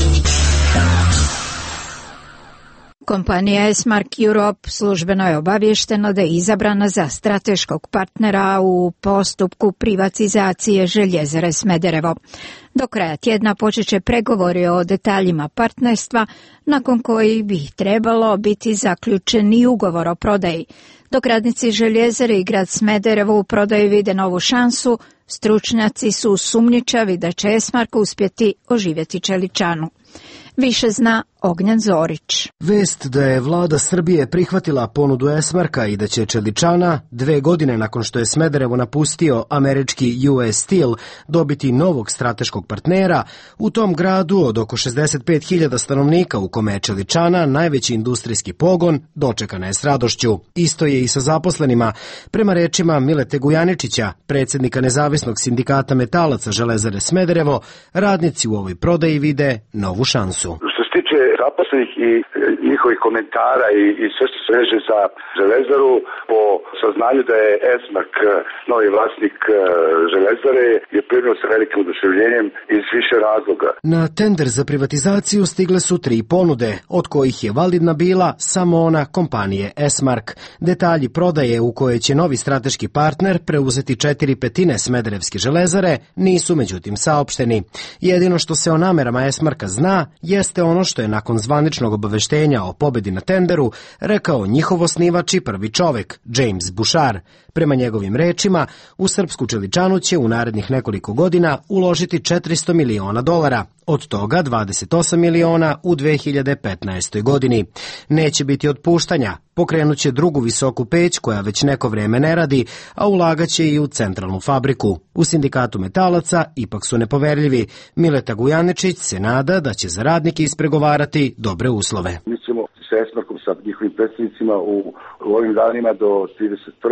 Kompanija Esmark Europe službeno je obavještena da je izabrana za strateškog partnera u postupku privatizacije Željezare Smederevo. Do kraja tjedna počet će pregovori o detaljima partnerstva, nakon kojih bi trebalo biti zaključen i ugovor o prodaji. Dok radnici Željezare i grad Smederevo u prodaji vide novu šansu, stručnjaci su sumnjičavi da će Esmark uspjeti oživjeti čeličanu. Više zna Ognjen Zorić. Vest da je vlada Srbije prihvatila ponudu Esmarka i da će čeličana, dve godine nakon što je Smederevo napustio američki U S Steel, dobiti novog strateškog partnera, u tom gradu od oko šezdeset pet hiljada stanovnika u kome je čeličana najveći industrijski pogon, dočekana je s radošću. Isto je i sa zaposlenima. Prema rečima Milete Gujaničića, predsjednika nezavisnog sindikata metalaca Železare Smederevo, radnici u ovoj prodaji vide novu šansu. Zaposlenih i njihovih komentara i, i sve što se veže za Železaru, po saznanju da je Esmark novi vlasnik Železare, je primio sa velikim oduševljenjem iz više razloga. Na tender za privatizaciju stigle su tri ponude, od kojih je validna bila samo ona kompanije Esmark. Detalji prodaje u kojoj će novi strateški partner preuzeti četiri petine Smederevske Železare nisu međutim saopšteni. Jedino što se o namerama Esmarka zna jeste ono što je nakon zvaničnog obaveštenja o pobedi na tenderu rekao njihov osnivač i prvi čovek, James Bouchard. Prema njegovim rečima, u srpsku čeličanu će u narednih nekoliko godina uložiti četiristo miliona dolara, od toga dvadeset osam miliona u dve hiljade petnaestoj. godini. Neće biti otpuštanja, pokrenut će drugu visoku peć koja već neko vrijeme ne radi, a ulagaće i u centralnu fabriku. U sindikatu metalaca ipak su nepoverljivi. Mileta Gujaničić se nada da će za radnike ispregovarati dobre uslove. Mi ćemo sa Esmarkom, sa njihovim predstavnicima u, u ovim danima do trideset prvog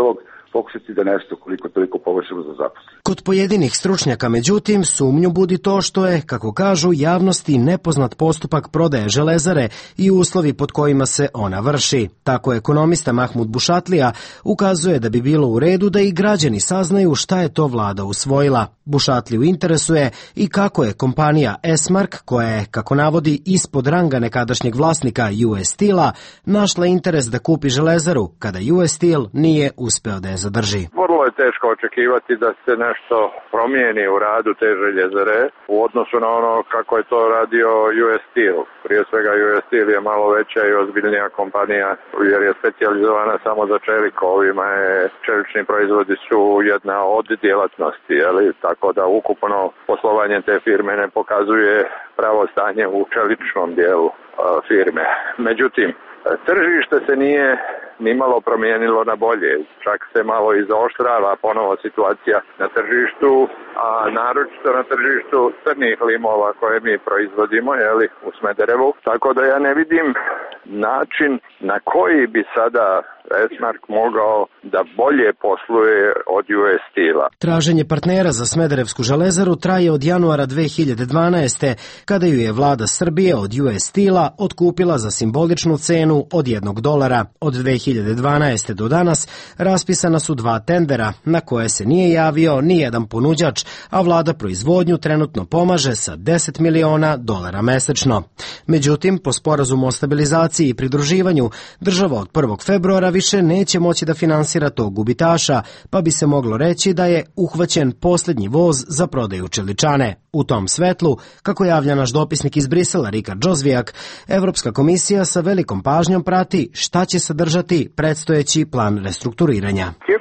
pokušati da nešto koliko toliko poboljšamo za zaposlene. Kod pojedinih stručnjaka, međutim, sumnju budi to što je, kako kažu, javnosti nepoznat postupak prodaje Železare i uslovi pod kojima se ona vrši. Tako ekonomista Mahmud Bušatlija ukazuje da bi bilo u redu da i građani saznaju šta je to vlada usvojila. Bušatliju interesuje i kako je kompanija Esmark, koja je, kako navodi, ispod ranga nekadašnjeg vlasnika U S Steel-a, našla interes da kupi Železaru, kada U S Steel nije uspeo da je zadrži. Vrlo je teško očekivati da se nešto promijeni u radu te željezare u odnosu na ono kako je to radio U S Steel. Prije svega U S Steel je malo veća i ozbiljnija kompanija jer je specijalizovana samo za čelik. Ovima je čelični proizvodi su jedna od djelatnosti, jeli? Tako da ukupno poslovanje te firme ne pokazuje pravo stanje u čeličnom dijelu firme. Međutim, tržište se nije nimalo promijenilo na bolje, čak se malo izaoštrava ponovo situacija na tržištu, a naročito na tržištu crnih limova koje mi proizvodimo, jeli, u Smederevu, tako da ja ne vidim način na koji bi sada Esmark mogao da bolje posluje od U S Steel-a. Traženje partnera za Smederevsku železaru traje od januara dve hiljade dvanaeste. kada ju je vlada Srbije od U S Steel-a otkupila za simboličnu cenu od jednog dolara. Od dve hiljade dvanaeste. do danas raspisana su dva tendera na koje se nije javio ni jedan ponuđač, a vlada proizvodnju trenutno pomaže sa deset miliona dolara mesečno. Međutim, po sporazumu o stabilizaciji i pridruživanju, država od prvog februara više neće moći da finansira tog gubitaša, pa bi se moglo reći da je uhvaćen posljednji voz za prodaju čeličane. U tom svetlu, kako javlja naš dopisnik iz Brisela Rikard Džozvijak, Evropska komisija sa velikom pažnjom prati šta će sadržati predstojeći plan restrukturiranja.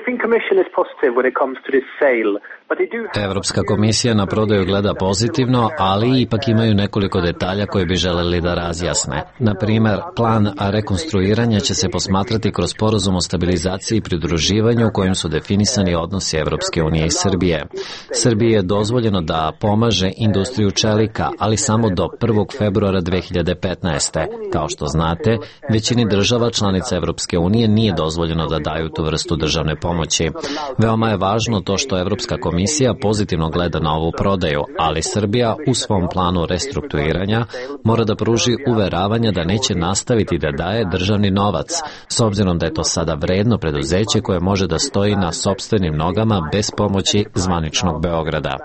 Evropska komisija na prodaju gleda pozitivno, ali ipak imaju nekoliko detalja koje bi želeli da razjasne. Na primer, plan rekonstruiranja će se posmatrati kroz sporazum o stabilizaciji i pridruživanju u kojem su definisani odnosi Evropske unije i Srbije. Srbiji je dozvoljeno da pomaže industriju čelika, ali samo do prvog februara dve hiljade petnaeste. Kao što znate, većini država članica Evropske unije nije dozvoljeno da daju tu vrstu državne pomoći. Veoma je važno to što Evropska komisija pozitivno gleda na ovu prodaju, ali Srbija u svom planu restrukturiranja mora da pruži uveravanja da neće nastaviti da daje državni novac, s obzirom da je to sada vredno preduzeće koje može da stoji na sopstvenim nogama bez pomoći zvaničnog Beograda.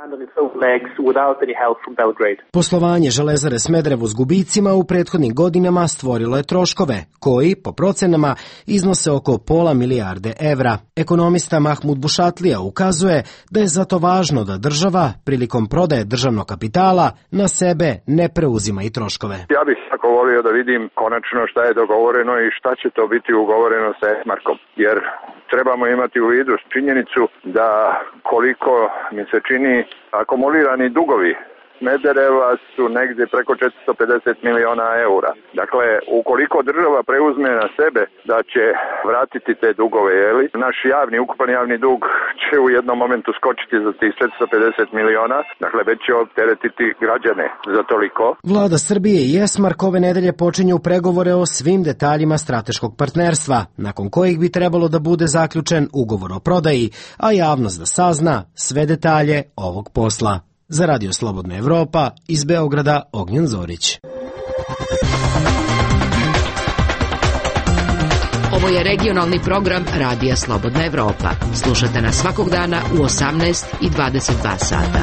Poslovanje Železare Smederevo s gubicima u prethodnim godinama stvorilo je troškove, koji, po procenama, iznose oko pola milijarde evra. Ekonomista Mahmud Bušatlija ukazuje da je zato važno da država, prilikom prodaje državnog kapitala, na sebe ne preuzima i troškove. Ja bih tako volio da vidim konačno šta je dogovoreno i šta će to biti ugovoreno sa Esmarkom, jer trebamo imati u vidu činjenicu da koliko mi se čini akumulirani dugovi Smedereva su negdje preko četiristo pedeset miliona eura. Dakle, ukoliko država preuzme na sebe da će vratiti te dugove, jeli, naš javni, ukupan javni dug će u jednom momentu skočiti za tih četiristo pedeset miliona, dakle već će opteretiti građane za toliko. Vlada Srbije i Esmark ove nedelje počinju pregovore o svim detaljima strateškog partnerstva, nakon kojih bi trebalo da bude zaključen ugovor o prodaji, a javnost da sazna sve detalje ovog posla. Za Radio Slobodna Evropa, iz Beograda, Ognjen Zorić. Ovo je regionalni program Radija Slobodna Evropa. Slušate nas svakog dana u osamnaest i dvadeset dva sata.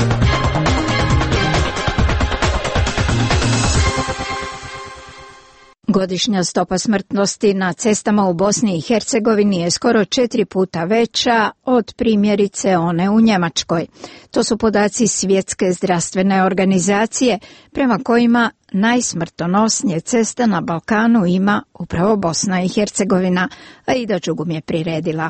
Godišnja stopa smrtnosti na cestama u Bosni i Hercegovini je skoro četiri puta veća od primjerice one u Njemačkoj. To su podaci Svjetske zdravstvene organizacije, prema kojima najsmrtonosnije cesta na Balkanu ima upravo Bosna i Hercegovina, a Ida Đugum je priredila.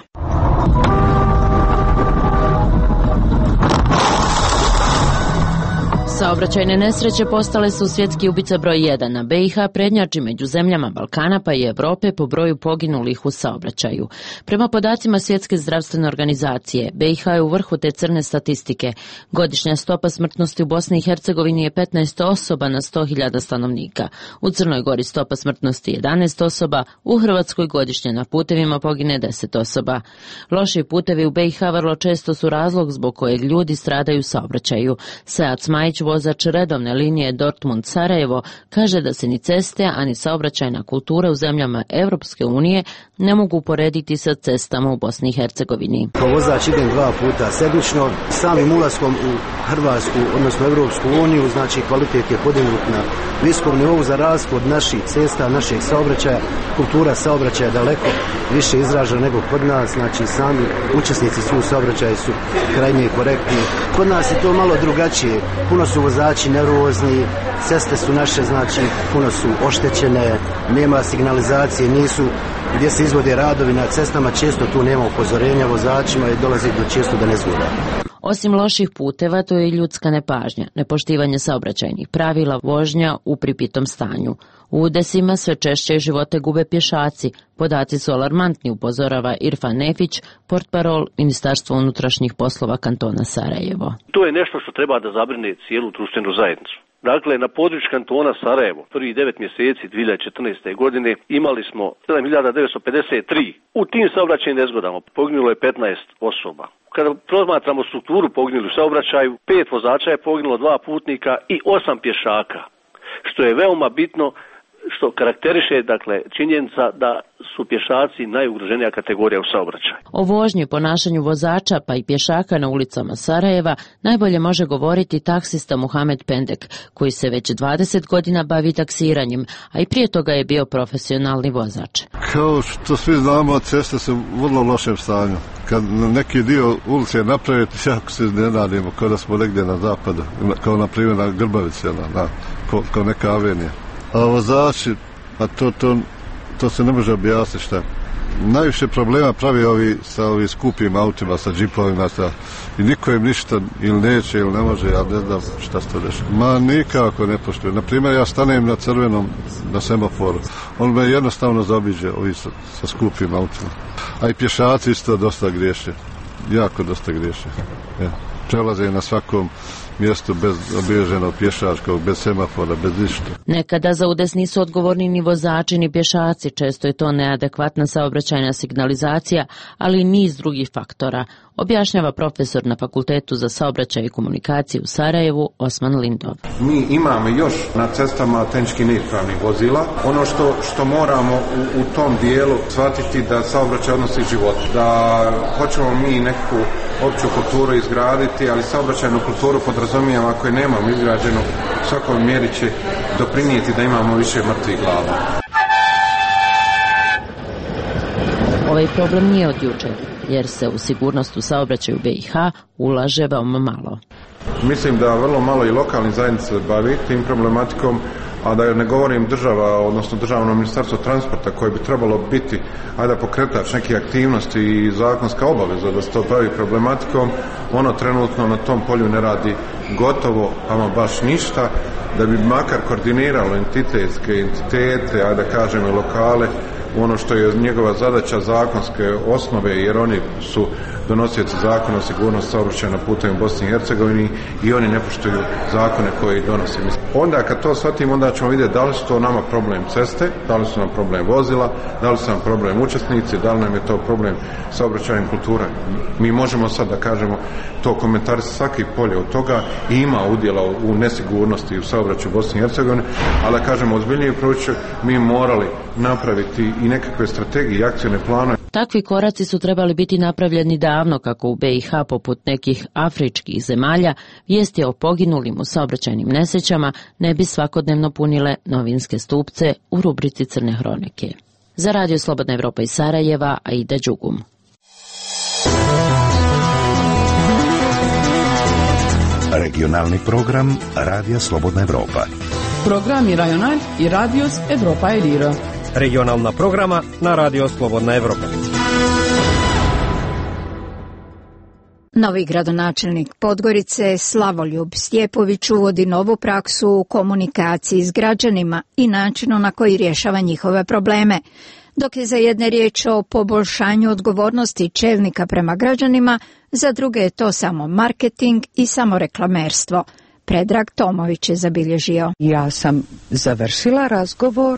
Saobraćajne nesreće postale su svjetski ubica broj jedan, a B i H prednjači među zemljama Balkana pa i Europe po broju poginulih u saobraćaju. Prema podacima Svjetske zdravstvene organizacije, B i H je u vrhu te crne statistike. Godišnja stopa smrtnosti u Bosni i Hercegovini je petnaest osoba na sto hiljada stanovnika. U Crnoj Gori stopa smrtnosti jedanaest osoba, u Hrvatskoj godišnje na putevima pogine deset osoba. Loši putevi u B i H vrlo često su razlog zbog kojeg ljudi stradaju u saobraćaju. Sead Smajić, vozač redovne linije Dortmund-Sarajevo, kaže da se ni ceste, ani saobraćajna kultura u zemljama Europske unije ne mogu uporediti sa cestama u Bosni i Hercegovini. Kao vozač idem dva puta sedmično, samim ulaskom u Hrvatsku, odnosno Europsku uniju, znači kvalitet je podignut na visokom nivou za razliku od naših cesta, našeg saobraćaja. Kultura saobraćaja je daleko više izražena nego kod nas, znači sami učesnici su saobraćaja su krajnje korektni. Kod nas je to malo drugačije, puno su vozači nervozni, ceste su naše, znači puno su oštećene, nema signalizacije, nisu gdje se izvode radovi na cestama, često tu nema upozorenja vozačima i dolazi do često do nezgoda. Osim loših puteva, to je i ljudska nepažnja, nepoštivanje saobraćajnih pravila, vožnja u pripitom stanju. U udesima sve češće živote gube pješaci. Podaci su alarmantni, upozorava Irfan Nefić, portparol Ministarstva unutrašnjih poslova kantona Sarajevo. To je nešto što treba da zabrine cijelu društvenu zajednicu. Dakle, na području kantona Sarajevo, prvih devet mjeseci dvije hiljade četrnaeste. godine, imali smo sedam hiljada devetsto pedeset tri. U tim saobraćajnim nezgodama poginulo je petnaest osoba. Kada promatramo strukturu poginulih u saobraćaju, pet vozača je poginulo, dva putnika i osam pješaka, što je veoma bitno, što karakteriše, dakle, činjenica da su pješaci najugroženija kategorija u saobraćaju. O vožnji i ponašanju vozača pa i pješaka na ulicama Sarajeva najbolje može govoriti taksista Muhamed Pendek, koji se već dvadeset godina bavi taksiranjem, a i prije toga je bio profesionalni vozač. Kao što svi znamo, ceste su u vrlo lošem stanju. Kad neki dio ulice napraviti, jako se iznenadimo, kao da smo negdje na zapadu, kao na primjer na Grbavici, na, na, kao, kao neka avenija. A vozači, a to, to, to se ne može objasniti šta. Najviše problema pravi ovi sa ovim skupim autima, sa džipovima, sa, i niko im ništa ili neće ili ne može, ja ne znam šta se to dešava. Ma nikako ne poštuje. Naprimjer, ja stanem na crvenom na semaforu, on me jednostavno zaobiđe ovi sa, sa skupim autima. A i pješaci isto dosta griješe, jako dosta griješe. Ja. Prelaze na svakom mjestu bez obilježenog pješačkog, bez semafora, bez ništa. Nekada za udes nisu odgovorni ni vozači ni pješaci, često je to neadekvatna saobraćajna signalizacija, ali i niz drugih faktora, objašnjava profesor na Fakultetu za saobraćaj i komunikacije u Sarajevu Osman Lindov. Mi imamo još na cestama tehnički neispravnih vozila. Ono što, što moramo u, u tom dijelu shvatiti da saobraćaj odnosi život, da hoćemo mi neku opću kulturu izgraditi, ali saobraćajnu kulturu podrazumijemo ako je nemamo izgrađeno, u svakoj mjeri će doprinijeti da imamo više mrtvih glava. Ovaj problem nije od jučer, jer se u sigurnost u saobraćaju B i H ulaže veoma malo. Mislim da vrlo malo i lokalnih zajednica bavi tim problematikom, a da ne govorim država, odnosno državno ministarstvo transporta koje bi trebalo biti, ajde pokretač neke aktivnosti i zakonska obaveza da se to bavi problematikom, ono trenutno na tom polju ne radi gotovo, ama baš ništa, da bi makar koordiniralo entitetske entitete, ajde da kažemo lokale, ono što je njegova zadaća zakonske osnove, jer oni su donosioci zakona o sigurnosti saobraćaja na putevima u Bosni i Hercegovini i oni ne poštuju zakone koje donosi. Onda kad to shvatimo, onda ćemo vidjeti da li su to nama problem ceste, da li su nam problem vozila, da li su nam problem učesnici, da li nam je to problem saobraćajna kultura. Mi možemo sad da kažemo to komentarisati svaki polje od toga i ima udjela u nesigurnosti u saobraćaju u Bosni i Hercegovini, ali da kažemo ozbiljnije proći, mi morali napraviti i nekakve strategije i akcijne planove. Takvi koraci su trebali biti napravljeni davno kako u B i H poput nekih afričkih zemalja vijesti o poginulim u saobraćajnim nesrećama ne bi svakodnevno punile novinske stupce u rubrici Crne hronike. Za Radio Slobodna Evropa iz Sarajeva, Aida Đugum. Regionalni program Radija Slobodna Evropa. Programi Rajonal i Radios Evropa Elira. Regionalna programa na Radio Slobodna Evropa. Novi gradonačelnik Podgorice Slavoljub Stjepović uvodi novu praksu u komunikaciji s građanima i načinu na koji rješava njihove probleme. Dok je za jedne riječ o poboljšanju odgovornosti čelnika prema građanima, za druge je to samo marketing i samo reklamerstvo. Predrag Tomović je zabilježio. Ja sam završila razgovor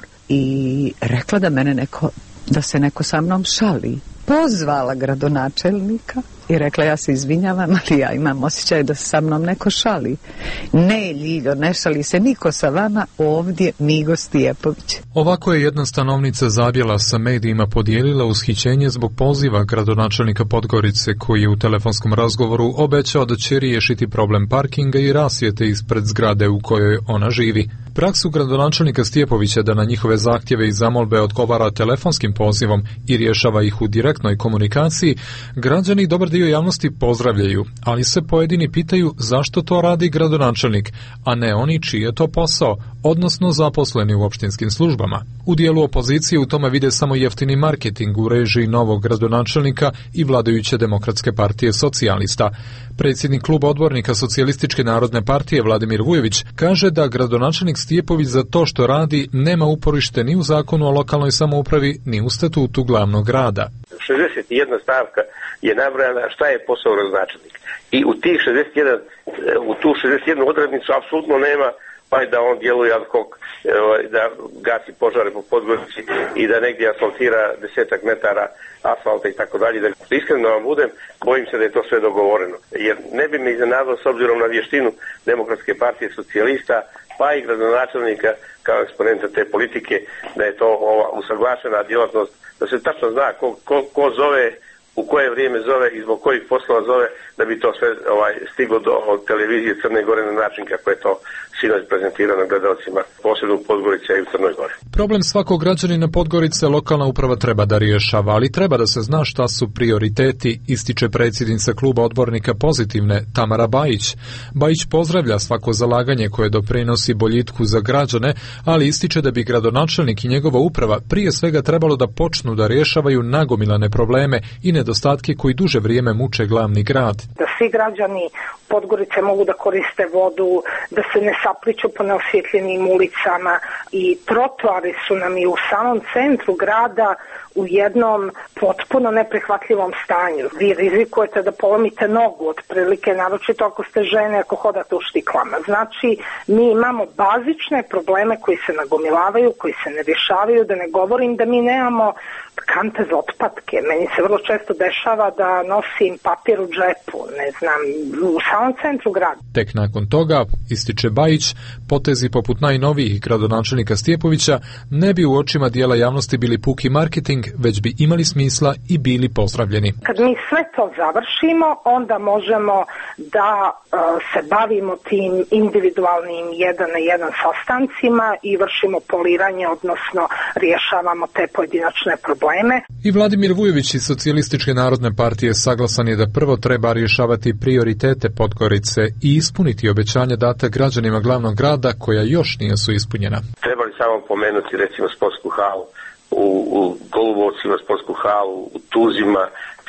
i rekla da mene neko, da se neko sa mnom šali. Pozvala gradonačelnika i rekla ja se izvinjavam, ali ja imam osjećaj da se sa mnom neko šali. Ne, Ljiljo, ne šali se niko sa vama, ovdje Migo Stjepović. Ovako je jedna stanovnica Zabjela sa medijima podijelila ushićenje zbog poziva gradonačelnika Podgorice, koji je u telefonskom razgovoru obećao da će riješiti problem parkinga i rasvjete ispred zgrade u kojoj ona živi. Praksu gradonačelnika Stjepovića da na njihove zahtjeve i zamolbe odgovara telefonskim pozivom i rješava ih u direktnoj komunikaciji, građani dobar dio javnosti pozdravljaju, ali se pojedini pitaju zašto to radi gradonačelnik, a ne oni čiji je to posao, odnosno zaposleni u opštinskim službama. U dijelu opozicije u tome vide samo jeftini marketing u režiji novog gradonačelnika i vladajuće Demokratske partije socijalista. Predsjednik kluba odbornika Socijalističke narodne partije Vladimir Vujović kaže da gradonačelnik Stjepović za to što radi nema uporište ni u zakonu o lokalnoj samoupravi, ni u statutu glavnog grada. šezdeset jedna stavka je nabrojana šta je posao gradonačelnika. I u tih šezdeset jedan, u tu šezdeset jednu odrednicu apsolutno nema pa da on djeluje ad hoc, da gasi požare po Podgorici i da negdje asfaltira desetak metara asfalta i tako dalje. Da iskreno vam budem, bojim se da je to sve dogovoreno. Jer ne bi me iznenadilo s obzirom na vještinu Demokratske partije socijalista, pa i gradonačelnika kao eksponenta te politike, da je to ova usaglašena djelatnost, da se tačno zna ko, ko, ko zove, u koje vrijeme zove i zbog kojih poslova zove, da bi to sve ovaj, stiglo do televizije Crne Gore na način kako je to sinoć prezentirano gledalcima, posebno u Podgorici i u Crnoj Gori. Problem svakog građanina Podgorice lokalna uprava treba da rješava, ali treba da se zna šta su prioriteti, ističe predsjednica kluba odbornika Pozitivne Tamara Bajić. Bajić pozdravlja svako zalaganje koje doprinosi boljitku za građane, ali ističe da bi gradonačelnik i njegova uprava prije svega trebalo da počnu da rješavaju nagomilane probleme i nedostatke koji duže vrijeme muče glavni grad. Da svi građani Podgorice mogu da koriste vodu, da se ne sapliću po neosvjetljenim ulicama i trotoari su nam i u samom centru grada u jednom potpuno neprihvatljivom stanju. Vi rizikujete da polomite nogu otprilike, naročito ako ste žene, ako hodate u štiklama. Znači, mi imamo bazične probleme koji se nagomilavaju, koji se ne rješavaju, da ne govorim da mi nemamo kante za otpadke. Meni se vrlo često dešava da nosim papir u džepu, ne znam, u samom centru grada. Tek nakon toga, ističe Bajić, potezi poput najnovijih gradonačelnika Stjepovića ne bi u očima dijela javnosti bili puki marketing, već bi imali smisla i bili pozdravljeni. Kad mi sve to završimo, onda možemo da uh, se bavimo tim individualnim jedan na jedan sastancima i vršimo poliranje, odnosno rješavamo te pojedinačne probleme. I Vladimir Vujović iz Socijalističke narodne partije saglasan je da prvo treba rješavati prioritete Podgorice i ispuniti obećanja data građanima glavnog grada koja još nisu ispunjena. Treba li samo pomenuti recimo sportsku halu u, u Golubovcima, sportsku halu u Tuzima,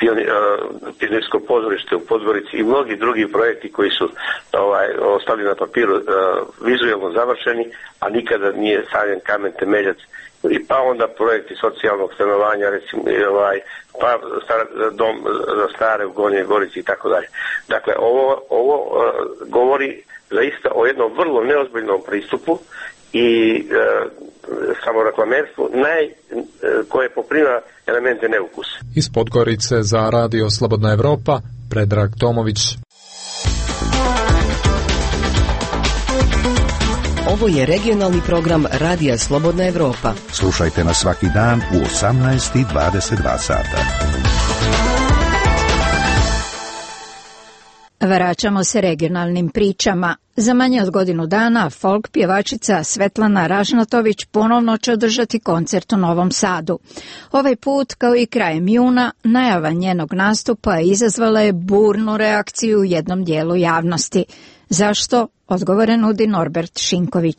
pionirsko pozorište u Podgorici i mnogi drugi projekti koji su ovaj, ostali na papiru uh, vizualno završeni, a nikada nije stavljen kamen temeljac. I pa onda projekti socijalnog stanovanja, recimo, ovaj, pa star, dom za stare u Gornjoj Gorici i tako dalje. Dakle, ovo, ovo uh, govori zaista o jednom vrlo neozbiljnom pristupu i uh, samoreklamerstvu naj, uh, koje poprima elemente neukuse. Iz Podgorice za radio Slobodna Evropa, Predrag Tomović. Ovo je regionalni program Radija Slobodna Evropa. Slušajte nas svaki dan u osamnaest i dvadeset dva sata. Vraćamo se regionalnim pričama. Za manje od godinu dana folk pjevačica Svetlana Ražnatović ponovno će održati koncert u Novom Sadu. Ovaj put, kao i krajem juna, najava njenog nastupa izazvala je burnu reakciju u jednom dijelu javnosti. Zašto? Odgovore nudi Norbert Šinković.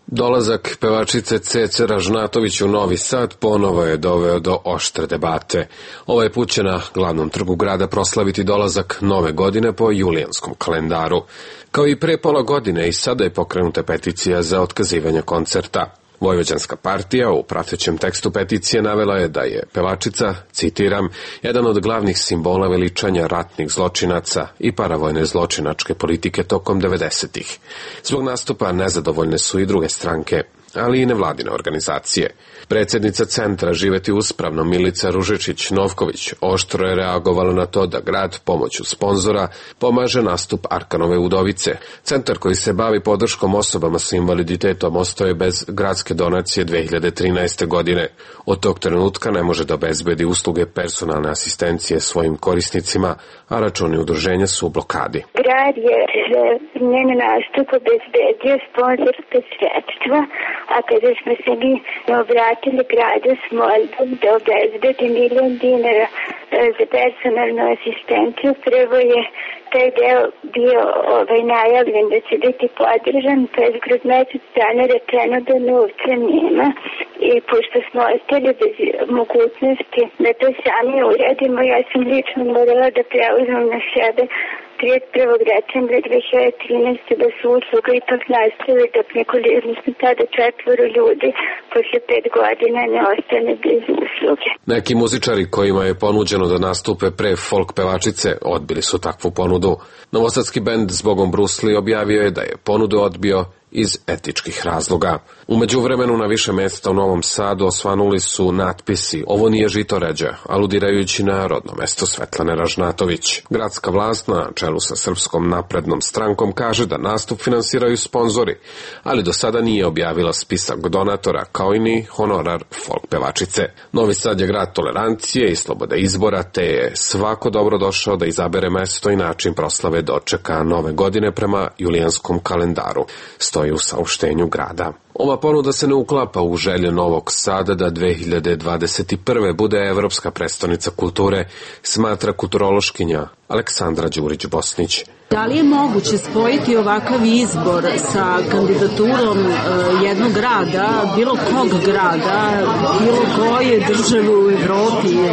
Dolazak pevačice Cece Ražnatović u Novi Sad ponovo je doveo do oštre debate. Ovaj put će na glavnom trgu grada proslaviti dolazak nove godine po julijanskom kalendaru. Kao i pre pola godine i sada je pokrenuta peticija za otkazivanje koncerta. Vojvođanska partija u pratećem tekstu peticije navela je da je pevačica, citiram, jedan od glavnih simbola veličanja ratnih zločinaca i paravojne zločinačke politike tokom devedesetih. Zbog nastupa nezadovoljne su i druge stranke, ali i nevladine organizacije. Predsjednica centra Živeti uspravno Milica Ružičić-Novković oštro je reagovala na to da grad pomoću sponzora pomaže nastup Arkanove udovice. Centar koji se bavi podrškom osobama sa invaliditetom ostao je bez gradske donacije dve hiljade trinaeste. godine. Od tog trenutka ne može da obezbedi usluge personalne asistencije svojim korisnicima, a računi udruženja su u blokadi. Grad je za njen nastup obezbedio sponzorska sredstva, a kada smo se mi obratili gradu s moldom da obezbedi milion dinara za personalnu asistenciju, prvo je taj deo bio ovaj, najavljen da će biti podržan, pa je kroz mesec dana rečeno da novca nema i pošto smo ostali bez mogućnosti da to sami uradimo, ja sam lično morala da preuzmem na sebe trideset prvog decembra dve hiljade trinaeste. da su usluga ipak nastavili dok nekoliko tada četvoro ljudi posle pet godina ne ostane bez usluge. Neki muzičari kojima je ponuđeno da nastupe pre folk pevačice odbili su takvu ponudu. Novosadski bend Zbogom Brusli objavio je da je ponudu odbio iz etičkih razloga. U međuvremenu na više mesta u Novom Sadu osvanuli su natpisi "Ovo nije Žitoređa", aludirajući na rodno mesto Svetlane Ražnatović. Gradska vlast na čelu sa Srpskom naprednom strankom kaže da nastup finansiraju sponzori, ali do sada nije objavila spisak donatora kao i ni honorar folk pevačice. Novi Sad je grad tolerancije i slobode izbora, te je svako dobro došao da izabere mesto i način proslave dočeka nove godine prema julijanskom kalendaru, stoji u saopštenju grada. Ova ponuda se ne uklapa u želje Novog Sada da dve hiljade dvadeset prve. bude evropska prestonica kulture, smatra kulturološkinja Aleksandra Đurić-Bosnić. Da li je moguće spojiti ovakav izbor sa kandidaturom e, jednog grada, bilo kog grada, bilo koje države u Evropi e,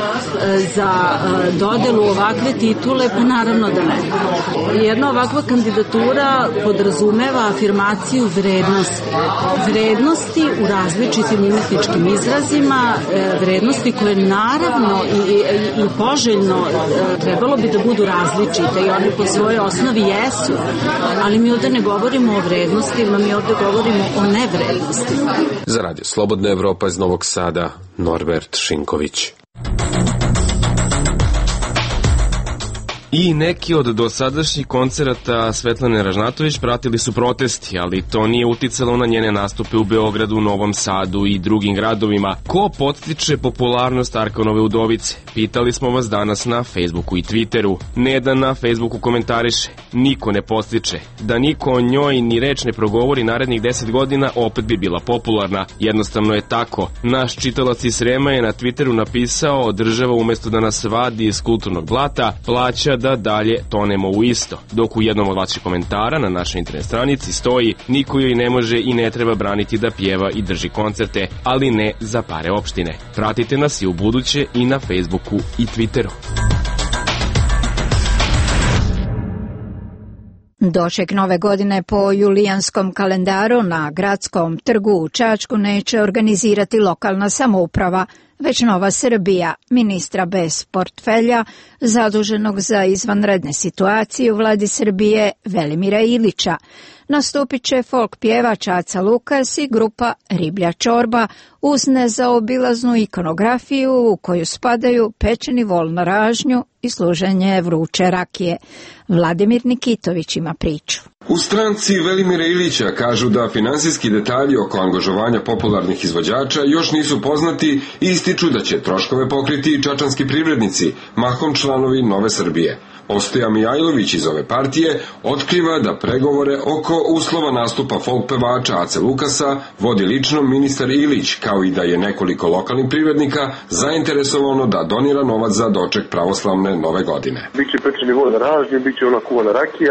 za e, dodelu ovakve titule? Pa naravno da ne. Jedna ovakva kandidatura podrazumeva afirmaciju vrednosti. Vrednosti u različitim umetničkim izrazima, e, vrednosti koje naravno i, i, i poželjno e, trebalo bi da budu različite i one po svojoj osnovi jesu, ali mi ovde ne govorimo o vrednostima, mi ovde govorimo o nevrednostima. Za Radio Slobodna Evropa iz Novog Sada, Norbert Šinković. I neki od dosadašnjih koncerata Svetlane Ražnatović pratili su protesti, ali to nije uticalo na njene nastupe u Beogradu, Novom Sadu i drugim gradovima. Ko podstiče popularnost Arkanove udovice? Pitali smo vas danas na Facebooku i Twitteru. Neda na Facebooku komentariše: niko ne podstiče. Da niko o njoj ni reč ne progovori narednih deset godina, opet bi bila popularna. Jednostavno je tako. Naš čitalac iz Srema je na Twitteru napisao: država umesto da nas vadi iz kulturnog blata, plaća da dalje tonemo u isto. Dok u jednom od vaših komentara na našoj internet stranici stoji: niko joj ne može i ne treba braniti da pjeva i drži koncerte, ali ne za pare opštine. Pratite nas i u buduće i na Facebooku i Twitteru. Doček nove godine po julijanskom kalendaru na gradskom trgu u Čačku neće organizirati lokalna samouprava, već Nova Srbija, ministra bez portfelja, zaduženog za izvanredne situacije u vladi Srbije Velimira Ilića. Nastupit će folk pjevač Aca Lukas i grupa Riblja čorba uz nezaobilaznu ikonografiju u koju spadaju pečeni vol na ražnju i služenje vruće rakije. Vladimir Nikitović ima priču. U stranci Velimira Ilića kažu da finansijski detalji oko angažovanja popularnih izvođača još nisu poznati i ističu da će troškove pokriti čačanski privrednici, mahom članovi Nove Srbije. Ostoja Mijajlović iz ove partije otkriva da pregovore oko uslova nastupa folk pevača Ace Lukasa vodi lično ministar Ilić, kao i da je nekoliko lokalnih privrednika zainteresovano da donira novac za doček pravoslavne nove godine. Biće pečeni vol na ražnju, biće ona kuvana rakija,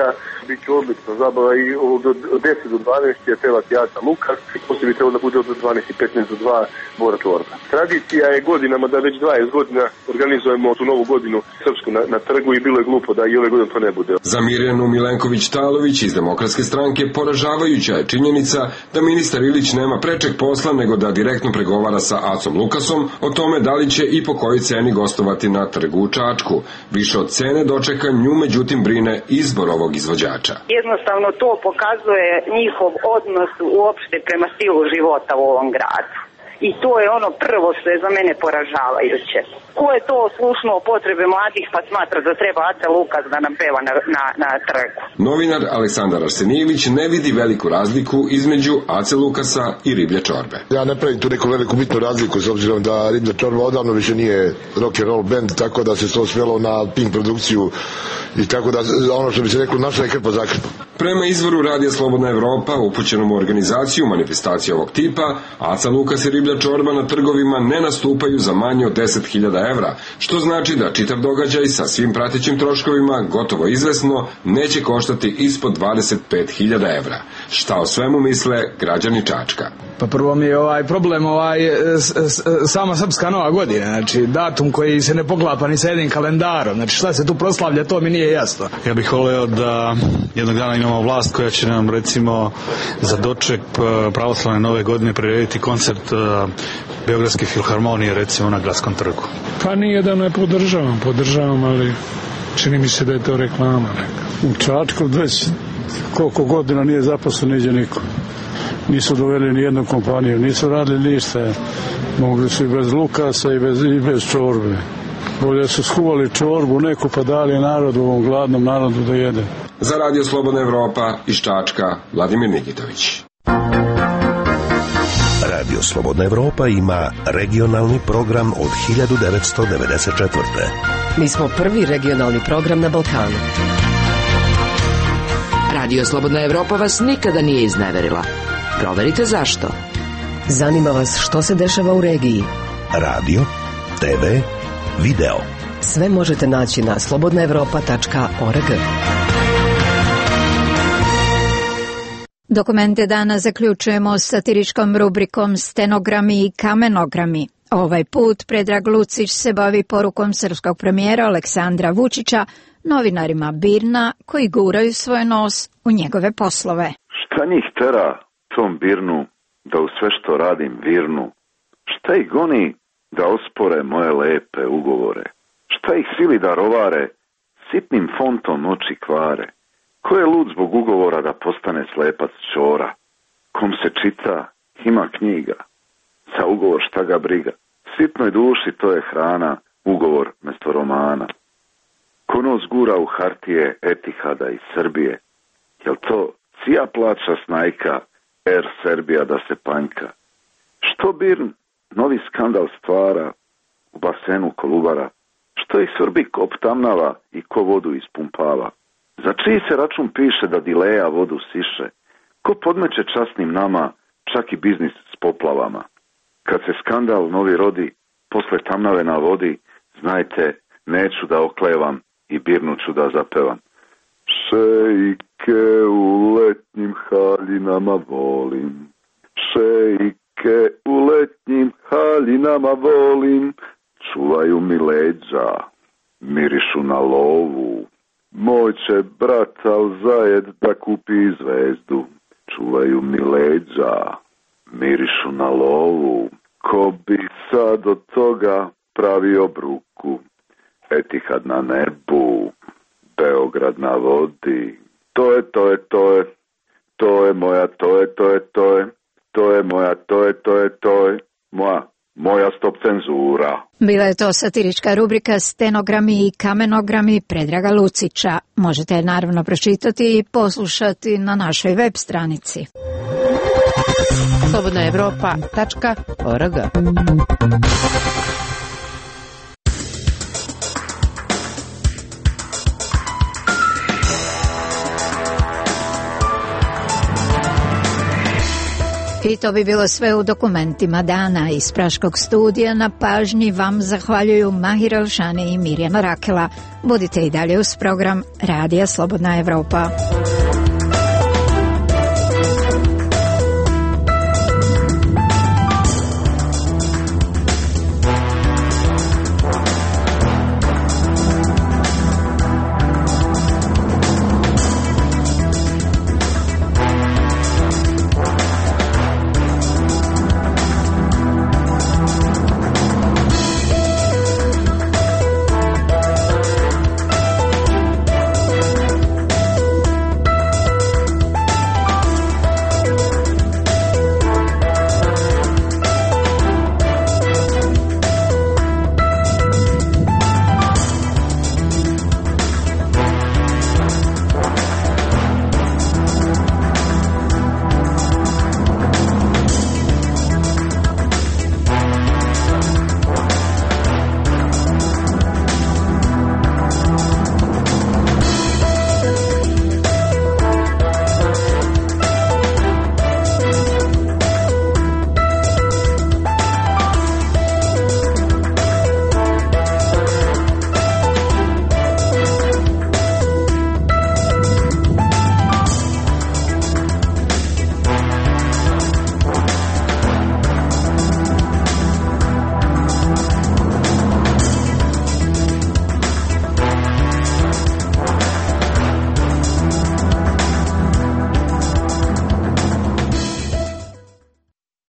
bit će odlična zabava i od deset do dvanaest je pevati Aca Lukas, poslije bi trebalo da bude od dvanaest i petnaest do dva Bora Čorba. Tradicija je godinama da već dvadeset godina organizujemo tu novu godinu srpsku na, na trgu i bilo je glupo da i ove godine to ne bude. Za Mirjanu Milenković-Talović iz Demokratske stranke poražavajuća je činjenica da ministar Ilić nema prečeg posla nego da direktno pregovara sa Acom Lukasom o tome da li će i po kojoj ceni gostovati na trgu u Čačku. Više od cene dočeka nju međutim brine izbor ovog izvođača. Jednostavno to pokazuje njihov odnos uopšte prema stilu života u ovom gradu. I to je ono prvo što je za mene poražavajuće. Ko je to oslušnuo potrebe mladih pa smatra da treba Aca Lukas da nam peva na, na, na trgu? Novinar Aleksandar Arsenijević ne vidi veliku razliku između Ace Lukasa i Riblje čorbe. Ja ne pravim tu neku veliku bitnu razliku s obzirom da Riblja čorba odavno više nije rock and roll band, tako da se to smjelo na Pink produkciju i tako da ono što bi se reklo našla je krpa za krpa. Prema izvoru Radija Slobodna Evropa upućenom u organizaciju manifestacije ovog tipa, Aca Lukas i Riblja čorba na trgovima ne nastupaju za manje od deset hiljada evra, što znači da čitav događaj sa svim pratećim troškovima, gotovo izvesno, neće koštati ispod dvadeset pet hiljada evra. Šta o svemu misle građani Čačka? Pa prvo mi je ovaj problem ovaj s, s, sama srpska nova godina, znači datum koji se ne poklapa ni sa jednim kalendarom, znači šta se tu proslavlja, to mi nije jasno. Ja bih voleo da jednog dana imamo vlast koja će nam recimo za doček pravoslavne nove godine prirediti koncert uh, Beogradske filharmonije recimo na Gradskom trgu. Pa nije da ne podržavam, podržavam, ali čini mi se da je to reklama neka. U Čačku već koliko godina nije zaposlen niđe niko. Nisu doveli ni jednu kompaniju, nisu radili ništa. Mogli su i bez Lukasa i bez, i bez čorbe. Bolje su skuvali čorbu neku pa dali narodu, ovom gladnom narodu da jede. Za Radio Slobodna Evropa iz Čačka, Vladimir Nikitović. Radio Slobodna Evropa ima regionalni program od hiljadu devetsto devedeset četvrte. Mi smo prvi regionalni program na Balkanu. Radio Slobodna Evropa vas nikada nije izneverila. Proverite zašto. Zanima vas što se dešava u regiji. Radio, te ve, video. Sve možete naći na slobodna evropa tačka org. Dokumente dana zaključujemo satiričkom rubrikom Stenogrami i kamenogrami. Ovaj put Predrag Lucić se bavi porukom srpskog premijera Aleksandra Vučića novinarima Birna koji guraju svoj nos u njegove poslove. Šta njih tera tom Birnu da u sve što radim virnu? Šta ih goni da ospore moje lepe ugovore? Šta ih sili da rovare, sitnim fontom oči kvare? Ko je lud zbog ugovora da postane slepac čora? Kom se čita, ima knjiga, za ugovor šta ga briga? Sitnoj duši to je hrana, ugovor mesto romana. Ko nos gura u hartije Etihada i Srbije? Jel to cija plaća snajka, Air Serbija da se panjka? Što Birn novi skandal stvara u basenu Kolubara? Što ih Srbi kop tamnava i ko vodu ispumpava? Za čiji se račun piše da dileja vodu siše? Ko podmeće časnim nama čak i biznis s poplavama? Kad se skandal novi rodi, posle tamnave na vodi, znajte, neću da oklevam i Birnu ću da zapevam. Šejke u letnjim haljinama volim, šejke u letnjim haljinama volim, čuvaju mi leđa, mirišu na lovu. Moj će brat al zajed da kupi zvezdu, čuvaju mi leđa, mirišu na lovu. Ko bi sad od toga pravio bruku, Etihad na nebu, Beograd na vodi. To je, to je, to je, to je moja, to je, to je, to je, to je moja, to je, to je, to je, moja. Moja stop cenzura. Bila je to satirička rubrika Stenogrami i kamenogrami Predraga Lucića. Možete je naravno pročitati i poslušati na našoj web stranici. slobodna evropa tačka org. I to bi bilo sve u dokumentima dana iz Praškog studija. Na pažnji vam zahvaljuju Mahir Elšani i Mirjana Rakela. Budite i dalje uz program Radija Slobodna Evropa.